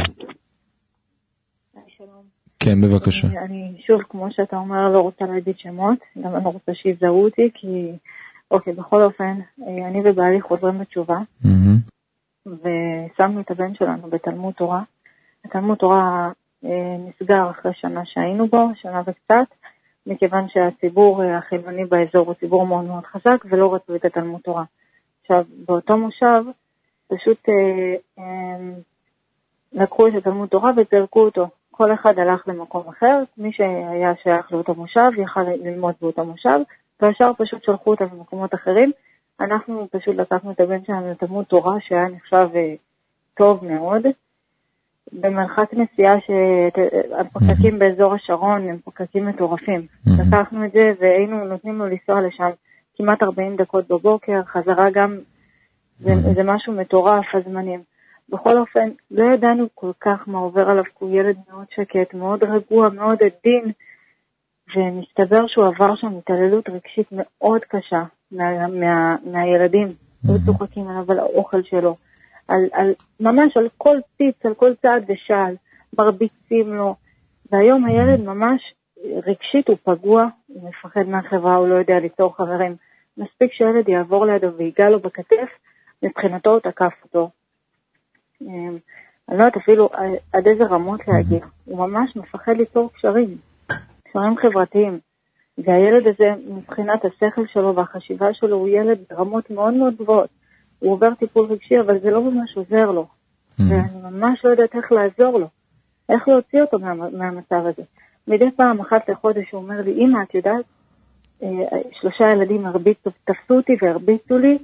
שלום. כן, בבקשה. אני שוב, כמו שאתה אומר, לא רוצה להגיד שמות, גם אני לא רוצה שיזהו אותי, כי... אוקיי, בכל אופן, אני ובעלי חוזרים בתשובה, ושמנו את הבן שלנו בתלמוד תורה. התלמוד תורה נסגר אחרי שנה שהיינו בו, שנה וקצת, מכיוון שהציבור החילוני באזור הוא ציבור מאוד מאוד חזק, ולא רצו את התלמוד תורה. עכשיו, באותו מושב, פשוט לקחו את התלמוד תורה וזרקו אותו. כל אחד הלך למקום אחר, מי שהיה שייך לאותו מושב, יכל ללמוד באותו מושב, והשאר פשוט שלחו אותם במקומות אחרים. אנחנו פשוט לקחנו את הבן שלנו לתלמוד תורה שהיה נחשב טוב מאוד. במרחק נסיעה שהפקקים באזור השרון הם פקקים מטורפים. לקחנו את זה והיינו נותנים לו לנסוע לשם כמעט 40 דקות בבוקר, חזרה גם, זה משהו מטורף, הזמנים. בכל אופן, לא ידענו כל כך מה עובר עליו, כי הוא ילד מאוד שקט, מאוד רגוע, מאוד עדין, ומסתבר שהוא עבר שם התעללות רגשית מאוד קשה מהילדים. לא צוחקים עליו על האוכל שלו, ממש על כל ציץ, על כל צעד ושעל, מרביצים לו, והיום הילד ממש רגשית הוא פגוע, הוא מפחד מהחברה, הוא לא יודע ליצור חברים. מספיק שילד יעבור לידו ויגע לו בכתף, מבחינתו הוא תקף אותו. אני לא יודעת אפילו עד איזה רמות להגיע. הוא ממש מפחד ליצור קשרים חברתיים. והילד הזה, מבחינת השכל שלו והחשיבה שלו, הוא ילד ברמות מאוד מאוד גבוהות. הוא עובר טיפול רגשי, אבל זה לא ממש עוזר לו. ואני ממש לא יודעת איך לעזור לו. איך להוציא אותו מהמצב הזה. מדי פעם אחת לחודש הוא אומר לי, אמא, את יודעת, 3 ילדים תפסו אותי והרביצו לי,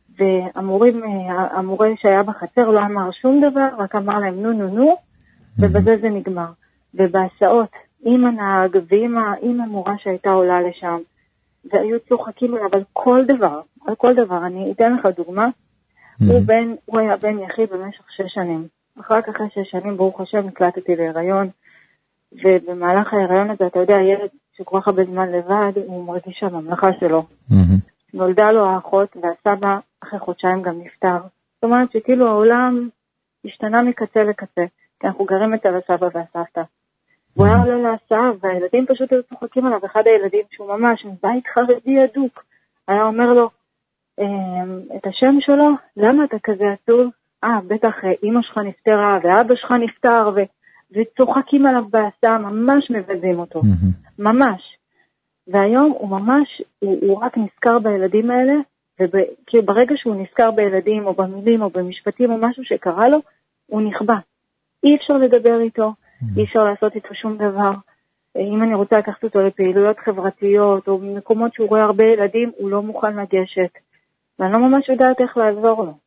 והמורה שהיה בחצר לא אמר שום דבר, רק אמר להם נו נו נו, ובזה זה נגמר. ובהסעות, עם הנהג ועם המורה שהייתה עולה לשם, והיו צוחקים עליו על כל דבר, אני אתן לך דוגמה, הוא היה בן יחיד במשך 6 שנים, אחר כך 6 שנים ברוך השם נקלטתי להיריון, ובמהלך ההיריון הזה אתה יודע, ילד שכל כך הרבה זמן לבד, הוא מרגיש שהממלכה שלו. נולדה לו האחות, והסבא אחרי חודשיים גם נפטר. זאת אומרת שכאילו העולם השתנה מקצה לקצה, כי אנחנו גרים אצל הסבא והסבתא. הוא היה עולה להסעה, והילדים פשוט היו צוחקים עליו, אחד הילדים שהוא ממש מבית חרדי אדוק, היה אומר לו, את השם שלו, למה אתה כזה עצוב? בטח אמא שלך נפטרה, ואבא שלך נפטר, וצוחקים עליו בהסעה, ממש מבזים אותו, ממש. והיום הוא ממש, הוא רק נזכר בילדים האלה, כי ברגע שהוא נזכר בילדים, או במילים, או במשפטים, או משהו שקרה לו, הוא נכבה. אי אפשר לדבר איתו, אי אפשר לעשות איתו שום דבר. אם אני רוצה לקחת אותו לפעילויות חברתיות, או במקומות שהוא רואה הרבה ילדים, הוא לא מוכן לגשת. ואני לא ממש יודעת איך לעזור לו.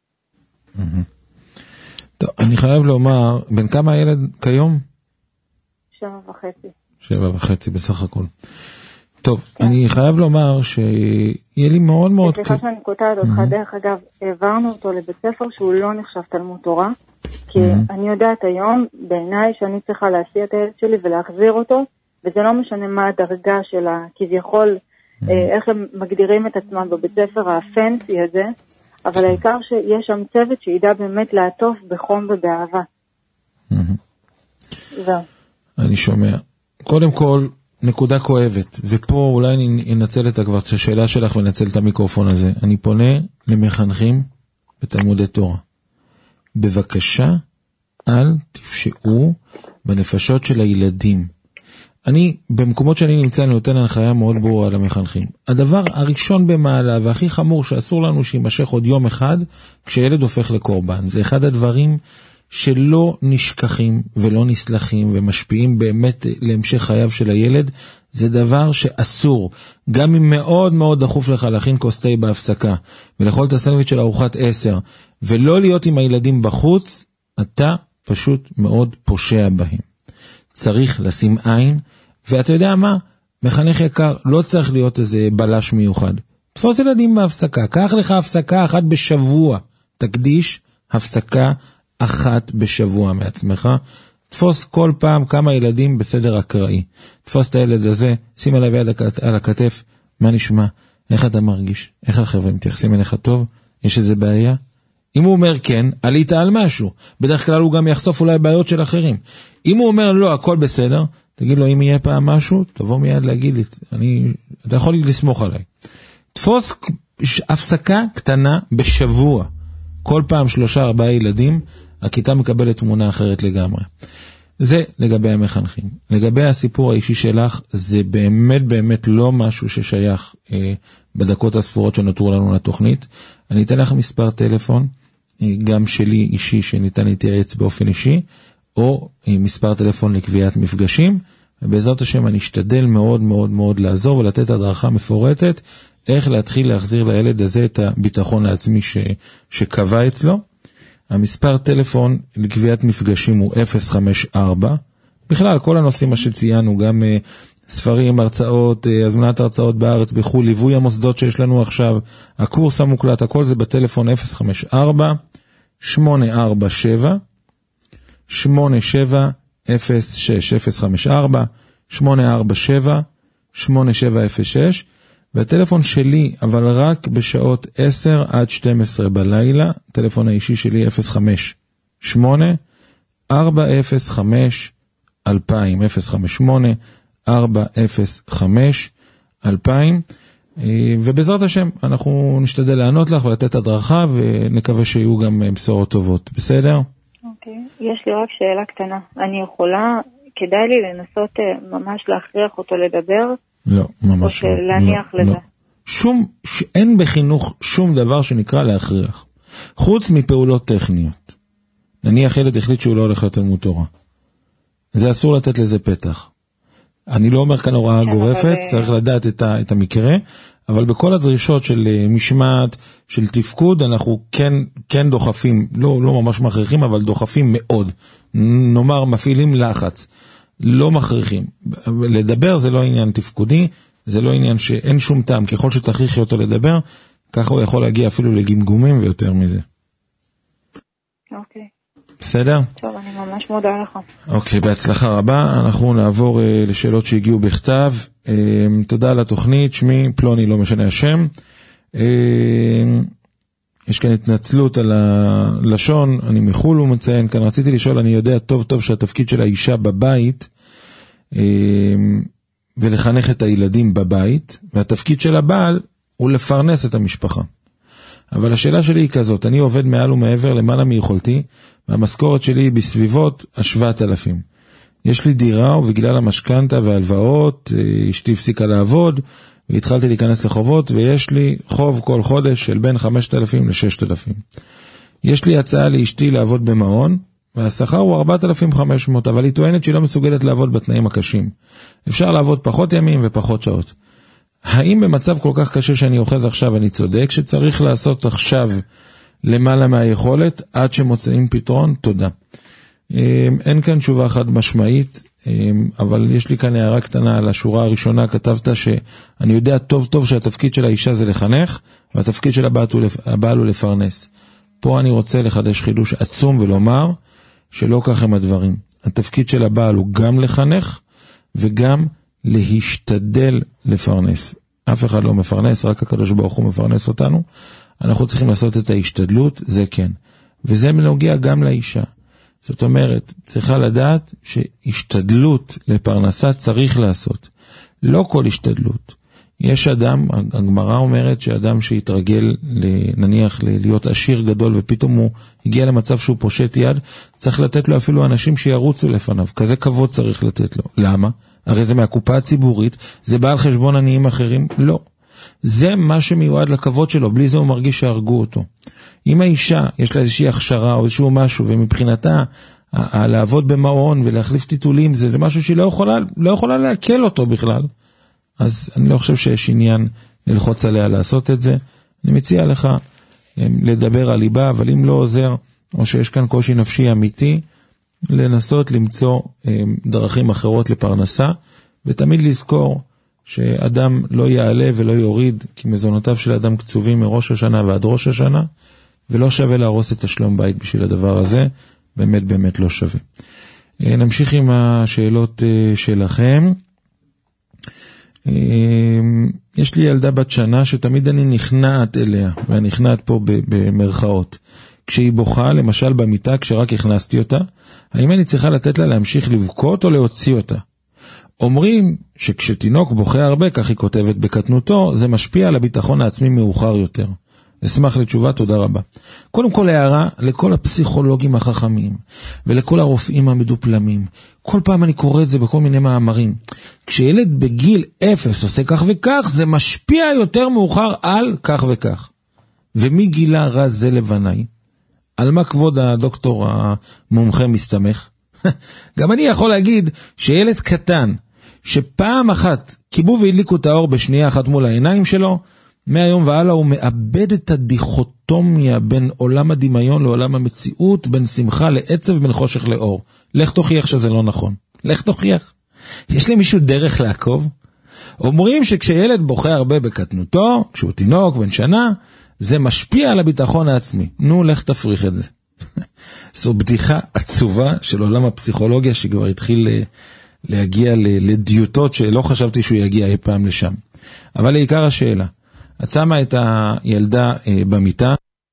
טוב, אני חייב לומר, בין כמה הילד כיום? 7.5. 7.5 בסך הכל. טוב, אני חייב לומר שיהיה לי מאוד מאוד... סליחה שאני קוטעת אותך, דרך אגב, העברנו אותו לבית ספר שהוא לא נחשב תלמוד תורה, כי אני יודעת היום, בעיניי, שאני צריכה להסיע את הילד שלי ולהחזיר אותו, וזה לא משנה מה הדרגה שלה, כביכול, איך הם מגדירים את עצמם בבית ספר הפנסי הזה, אבל העיקר שיש שם צוות שידע באמת לעטוף בחום ובאהבה. זהו. אני שומע. קודם כל, נקודה כואבת, ופה אולי אני אנצל את השאלה שלך ונצל את המיקרופון הזה. אני פונה למחנכים בתלמודי תורה. בבקשה, אל תפשעו בנפשות של הילדים. במקומות שאני נמצא, אני נותן הנחיה מאוד ברורה למחנכים. הדבר הראשון במעלה והכי חמור שאסור לנו שימשך עוד יום אחד, כשילד הופך לקורבן. זה אחד הדברים שלא נשכחים ולא נסלחים ומשפיעים באמת להמשך חייו של הילד. זה דבר שאסור. גם אם מאוד מאוד דחוף לך להכין כוס תה בהפסקה, ולאכול את הסנדוויץ' של ארוחת 10, ולא להיות עם הילדים בחוץ, אתה פשוט מאוד פושע בהם. צריך לשים עין, ואתה יודע מה? מחנך יקר, לא צריך להיות איזה בלש מיוחד. תפוס ילדים בהפסקה, קח לך הפסקה אחת בשבוע, תקדיש הפסקה אחת בשבוע מעצמך, תפוס כל פעם כמה ילדים בסדר אקראי, תפוס את הילד הזה, שים עליו יד על הכתף, מה נשמע? איך אתה מרגיש? איך החבר'ה מתייחסים אליך טוב? יש איזה בעיה? אם הוא אומר כן, עלית על משהו. בדרך כלל הוא גם יחשוף אולי בעיות של אחרים. אם הוא אומר לא, הכל בסדר, תגיד לו, אם יהיה פעם משהו, תבוא מיד להגיד לי, אתה יכול לסמוך עליי. תפוס הפסקה קטנה בשבוע. כל פעם 3-4 ילדים, הכיתה מקבלת תמונה אחרת לגמרי. זה לגבי המחנכים. לגבי הסיפור האישי שלך, זה באמת באמת לא משהו ששייך בדקות הספורות שנותרו לנו לתוכנית. אני אתן לך מספר טלפון, גם שלי אישי, שניתן להתייעץ באופן אישי, או מספר טלפון לקביעת מפגשים, ובעזרת השם אני אשתדל מאוד מאוד מאוד לעזור ולתת הדרכה מפורטת, איך להתחיל להחזיר לילד הזה את הביטחון העצמי שקבע אצלו. המספר טלפון לקביעת מפגשים הוא 054, בכלל כל הנושאים מה שציינו, גם ספרים, הרצאות, הזמנת הרצאות בארץ, בחול, ליווי המוסדות שיש לנו עכשיו, הקורס המוקלט, הכל זה בטלפון 054 847 8706 054 847 8706, והטלפון שלי, אבל רק בשעות 10 עד 12 בלילה, טלפון האישי שלי 058 405 2000 058 405 2000, ובעזרת השם אנחנו נשתדל לענות לך ולתת הדרכה, ונקווה שיהיו גם בשורות טובות. בסדר? אוקיי. יש לי רק שאלה קטנה. אני יכולה, כדאי לי לנסות ממש להכריח אותו לדבר? לא, ממש לא. או להניח לזה? אין בחינוך שום דבר שנקרא להכריח. חוץ מפעולות טכניות. נניח ילד החליט שהוא לא הולך לתלמוד תורה. זה אסור לתת לזה פתח. אני לא אומר כאן הוראה גורפת, צריך לדעת את המקרה, אבל בכל הדרישות של משמעת, של תפקוד, אנחנו כן דוחפים, לא ממש מכריחים, אבל דוחפים מאוד. נאמר, מפעילים לחץ, לא מכריחים. לדבר זה לא עניין תפקודי, זה לא עניין שאין שום טעם, ככל שתכריחי אותו לדבר, ככה הוא יכול להגיע אפילו לגמגומים ויותר מזה. אוקיי. בסדר? טוב, אני ממש מודה לך. אוקיי, בהצלחה רבה. אנחנו נעבור לשאלות שהגיעו בכתב. תודה על התוכנית, שמי פלוני, לא משנה השם. יש כאן התנצלות על הלשון, אני מחול הוא מציין כאן, רציתי לשאול, אני יודע טוב טוב שהתפקיד של האישה בבית, ולחנך את הילדים בבית, והתפקיד של הבעל הוא לפרנס את המשפחה. אבל השאלה שלי היא כזאת, אני עובד מעל ומעבר למעלה מיכולתי, והמשכורת שלי היא בסביבות 7,000. יש לי דירה, ובגלל המשכנתה והלוואות, אשתי הפסיקה לעבוד, והתחלתי להיכנס לחובות, ויש לי חוב כל חודש של בין 5,000 ל-6,000. יש לי הצעה לאשתי לעבוד במעון, והשכר הוא 4,500, אבל היא טוענת שהיא לא מסוגלת לעבוד בתנאים הקשים. אפשר לעבוד פחות ימים ופחות שעות. האם במצב כל כך קשה שאני אוחז עכשיו אני צודק, שצריך לעשות עכשיו למעלה מהיכולת, עד שמוצאים פתרון? תודה. אין כאן תשובה חד משמעית, אבל יש לי כאן הערה קטנה על השורה הראשונה, כתבת שאני יודע טוב טוב שהתפקיד של האישה זה לחנך, והתפקיד של הבעל הוא לפרנס. פה אני רוצה לחדש חידוש עצום ולומר שלא כך הם הדברים. התפקיד של הבעל הוא גם לחנך וגם להשתדל לפרנס. אף אחד לא מפרנס, רק הקדוש ברוך הוא מפרנס אותנו. אנחנו צריכים לעשות את ההשתדלות, זה כן. וזה מנוגע גם לאישה. זאת אומרת, צריכה לדעת שהשתדלות לפרנסה צריך לעשות. לא כל השתדלות. יש אדם, הגמרא אומרת שאדם שהתרגל נניח להיות עשיר גדול ופתאום הוא הגיע למצב שהוא פושט יד, צריך לתת לו אפילו אנשים שירוצו לפניו. כזה כבוד צריך לתת לו. למה? הרי זה מהקופה הציבורית, זה בא על חשבון עניים אחרים? לא. זה מה שמיועד לכבוד שלו, בלי זה הוא מרגיש שהרגו אותו. אם האישה יש לה איזושהי הכשרה או איזשהו משהו, ומבחינתה לעבוד במעון ולהחליף טיטולים, זה משהו שהיא לא יכולה להקל אותו בכלל. אז אני לא חושב שיש עניין ללחוץ עליה לעשות את זה. אני מציע לך לדבר על ליבה, אבל אם לא עוזר, או שיש כאן קושי נפשי אמיתי, לנסות למצוא דרכים אחרות לפרנסה, ותמיד לזכור שאדם לא יעלה ולא יוריד, כי מזונותיו של אדם קצובים מראש השנה ועד ראש השנה, ולא שווה להרוס את השלום בית בשביל הדבר הזה, באמת באמת לא שווה. נמשיך עם השאלות שלכם. יש לי ילדה בת שנה שתמיד אני נכנעת אליה, ואני נכנעת פה במרכאות. כשהיא בוכה, למשל במיטה, כשרק הכנסתי אותה, האם אני צריכה לתת לה להמשיך לבכות או להוציא אותה? אומרים שכשתינוק בוכה הרבה, כך היא כותבת בקטנותו, זה משפיע על הביטחון העצמי מאוחר יותר. אשמח לתשובה, תודה רבה. קודם כל הערה לכל הפסיכולוגים החכמים, ולכל הרופאים המדופלמים. כל פעם אני קורא את זה בכל מיני מאמרים. כשילד בגיל 0 עושה כך וכך, זה משפיע יותר מאוחר על כך וכך. ומי גילה רז זה לבני? על מה כבוד הדוקטור המומחה מסתמך? גם אני יכול להגיד שילד קטן, שפעם אחת קיבו והדליקו את האור בשנייה אחת מול העיניים שלו, מהיום והלאה הוא מאבד את הדיכוטומיה בין עולם הדמיון לעולם המציאות, בין שמחה לעצב, בין חושך לאור. לך תוכיח שזה לא נכון. לך תוכיח. יש לי מישהו דרך לעקוב? אומרים שכשילד בוכה הרבה בקטנותו, כשהוא תינוק בן שנה, זה משפיע על הביטחון העצמי. נו, לך תפריך את זה. זו בדיחה עצובה של עולם הפסיכולוגיה שכבר התחיל להגיע לדיוטות שלא חשבתי שהוא יגיע אי פעם לשם. אבל לעיקר השאלה, את שמה את הילדה במיטה,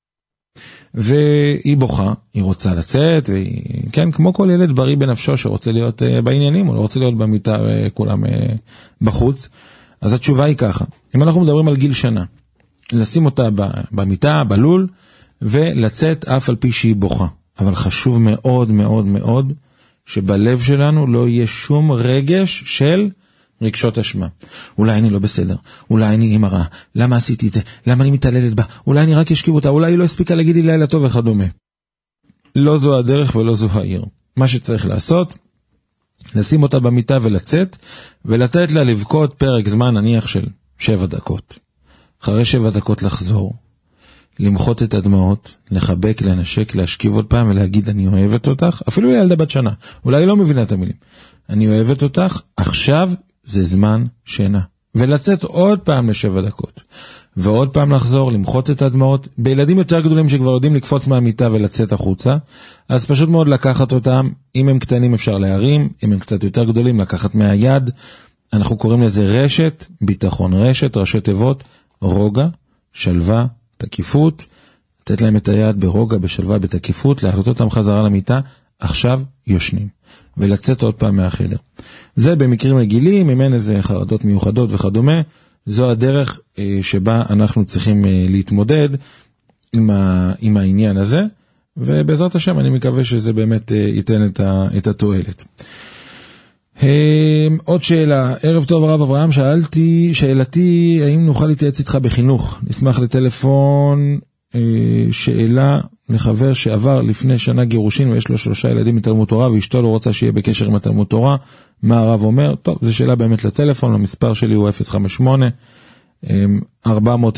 והיא בוכה, היא רוצה לצאת, כן, כמו כל ילד בריא בנפשו שרוצה להיות בעניינים, או לא רוצה להיות במיטה וכולם בחוץ. אז התשובה היא ככה, אם אנחנו מדברים על גיל שנה, לשים אותה במיטה, בלול, ולצאת אף על פי שהיא בוכה. אבל חשוב מאוד מאוד מאוד, שבלב שלנו לא יהיה שום רגש של רגשות אשמה. אולי אני לא בסדר, אולי אני אימא רעה, למה עשיתי את זה, למה אני מתעללת בה, אולי אני רק אשכיב אותה, אולי היא לא הספיקה להגיד לי לילה טוב וכדומה. לא זו הדרך ולא זו העיר. מה שצריך לעשות, לשים אותה במיטה ולצאת, ולתת לה לבכות פרק זמן נניח של 7 דקות. אחרי 7 דקות לחזור, למחות את הדמעות, לחבק, לנשק, להשכיב עוד פעם ולהגיד אני אוהבת אותך, אפילו ילדה בת שנה, אולי היא לא מבינה את המילים. אני אוהבת אותך, עכשיו זה זמן שינה. ולצאת עוד פעם ל7 דקות. ועוד פעם לחזור, למחות את הדמעות. בילדים יותר גדולים שכבר יודעים לקפוץ מהמיטה ולצאת החוצה, אז פשוט מאוד לקחת אותם, אם הם קטנים אפשר להרים, אם הם קצת יותר גדולים לקחת מהיד, אנחנו קוראים לזה רשת ביטחון, רשת, ראשי תיבות, רוגע, שלווה, תקיפות, לתת להם את היד ברוגע, בשלווה, בתקיפות, להחלטות אותם חזרה למיטה, עכשיו יושנים, ולצאת עוד פעם מהחדר. זה במקרים רגילים, אם אין איזה חרדות מיוחדות וכדומה, זו הדרך שבה אנחנו צריכים להתמודד עם העניין הזה, ובעזרת השם אני מקווה שזה באמת ייתן את התועלת. עוד שאלה, ערב טוב הרב אברהם, שאלתי האם נוכל להתייעץ איתך בחינוך, נשמח לטלפון, שאלה לחבר שעבר לפני שנה גירושין ויש לו 3 ילדים מתלמוד תורה ואשתו לא רוצה שיהיה בקשר עם התלמוד תורה, מה הרב אומר? טוב, זו שאלה באמת לטלפון, המספר שלי הוא 058-405-2000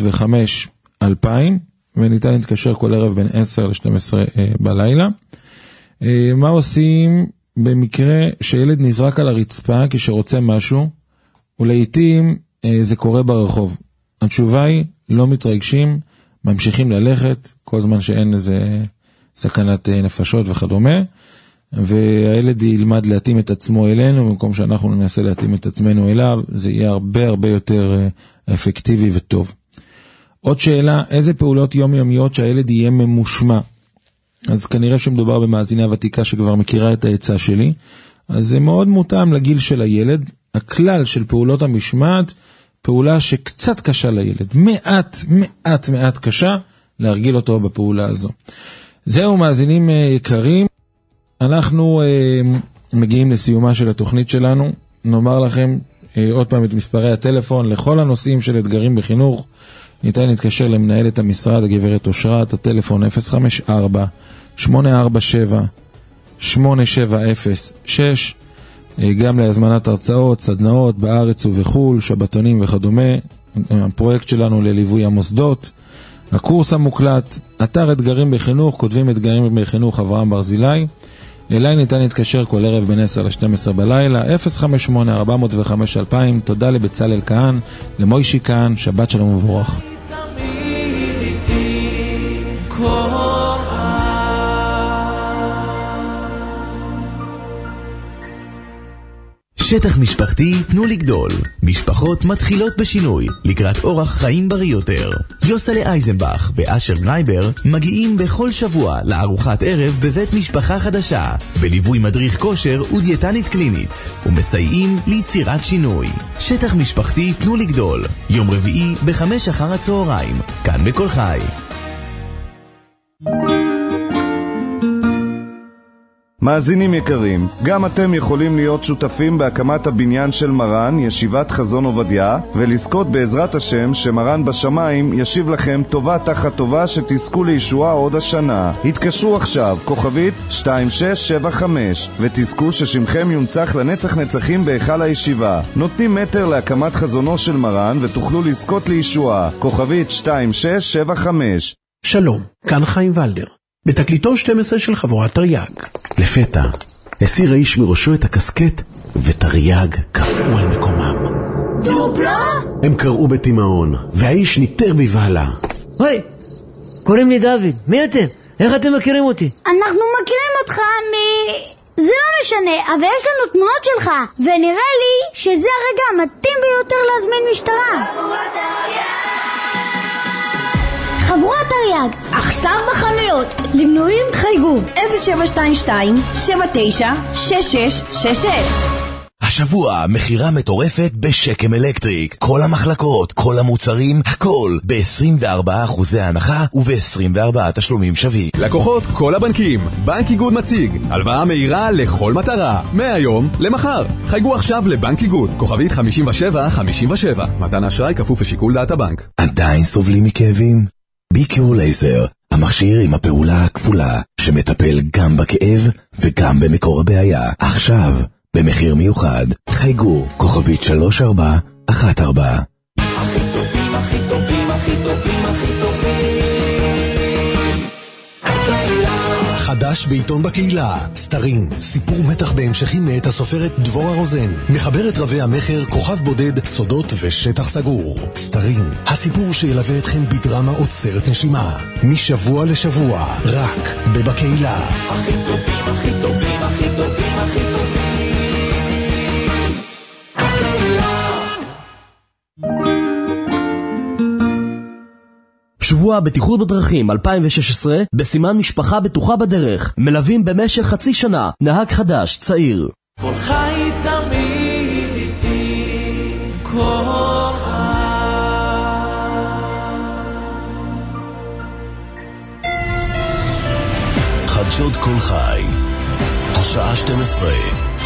וניתן להתקשר כל ערב בין 10 ל-12 בלילה. מה עושים במקרה שילד נזרק על הרצפה כשרוצה משהו, ולעיתים זה קורה ברחוב? התשובה היא, לא מתרגשים, ממשיכים ללכת, כל זמן שאין איזה סכנת נפשות וכדומה, והילד ילמד להתאים את עצמו אלינו, במקום שאנחנו ננסה להתאים את עצמנו אליו, זה יהיה הרבה יותר אפקטיבי וטוב. עוד שאלה, איזה פעולות יומיומיות שהילד יהיה ממושמע? אז כנראה שמדובר במאזינה ותיקה שכבר מכירה את העצה שלי, אז זה מאוד מותאם לגיל של הילד. הכלל של פעולות המשמעת, פעולה שקצת קשה לילד, מעט קשה, להרגיל אותו בפעולה הזו. זהו מאזינים יקרים, אנחנו מגיעים לסיומה של התוכנית שלנו, נאמר לכם עוד פעם את מספרי הטלפון, לכל הנושאים של אתגרים בחינוך, ניתן להתקשר למנהלת המשרד, הגברת אושרת, הטלפון 054-847-8706, גם להזמנת הרצאות, סדנאות בארץ ובחול, שבתונים וכדומה, הפרויקט שלנו לליווי המוסדות, הקורס המוקלט, אתר אתגרים בחינוך, כותבים אתגרים בחינוך אברהם ברזילי, אליי ניתן להתקשר כל ערב בין 10 ל-12 בלילה, 058-405-2000, תודה לבצלאל כהן, למוישי כהן, שבת שלום ובורך. שטח משפחתי תנו לגדול. משפחות מתחילות בשינוי לקראת אורח חיים בריא יותר. יוסלה אייזנבך ואשר גרייבר מגיעים בכל שבוע לארוחת ערב בבית משפחה חדשה, בליווי מדריך כושר ודיאטנית קלינית, ומסייעים ליצירת שינוי. שטח משפחתי תנו לגדול, יום רביעי ב-5:00 כאן בכל חי. מאזינים יקרים, גם אתם יכולים להיות שותפים בהקמת הבניין של מרן, ישיבת חזון עובדיה, ולזכות בעזרת השם שמרן בשמיים ישיב לכם טובה תחת טובה שתזכו לישועה עוד השנה. התקשרו עכשיו, כוכבית 2675, ותזכו ששמכם יונצח לנצח נצחים בהיכל הישיבה. נותנים מטר להקמת חזונו של מרן ותוכלו לזכות לישועה. כוכבית 2675. שלום, כאן חיים ולדר. בתקליטון 12 של חבורת תרי"ג. לפתע, הסיר האיש מראשו את הקסקט, ותרי"ג קפאו על מקומם. דובלה? הם קראו בתימהון, והאיש ניטר בבהלה. היי, קוראים לי דוד, מי אתם? איך אתם מכירים אותי? אנחנו מכירים אותך זה לא משנה, אבל יש לנו תמונות שלך, ונראה לי שזה הרגע המתאים ביותר להזמין משטרה. חבורת תרי"ג, עכשיו בחנויות, למנויים חייגו 0722-796666. השבוע מחירה מטורפת בשקם אלקטריק. כל המחלקות, כל המוצרים, הכל ב-24% הנחה וב-24 תשלומים שווים. לקוחות כל הבנקים, בנק איגוד מציג הלוואה מהירה לכל מטרה, מהיום למחר. חייגו עכשיו לבנק איגוד, כוכבית 5757. מתן אשראי כפוף לשיקול דעת הבנק. עדיין סובלים מכאבים? ביקיור לייזר, המכשיר עם הפעולה הכפולה, שמטפל גם בכאב וגם במקור הבעיה. עכשיו, במחיר מיוחד, חייגו, כוכבית 3414. הכי טובים, הכי טובים, הכי טובים, הכי טובים. חדש בעיתון בקהילה, סתרים, סיפור מתח בהמשכים מאת הסופרת דבורה רוזן. מחברת רבי המחר, כוכב בודד, סודות ושטח סגור. סתרים, הסיפור שילווה אתכם בדרמה עוצרת נשימה. משבוע לשבוע, רק בבקהילה. הכי טובים, הכי טובים, הכי טובים, הכי טובים. בקהילה. שבוע בטיחות בדרכים 2016 בסימן משפחה בטוחה בדרך. מלווים במשך חצי שנה נהג חדש צעיר. כל חי תמיד איתי כל חדשות כל חי, השעה 12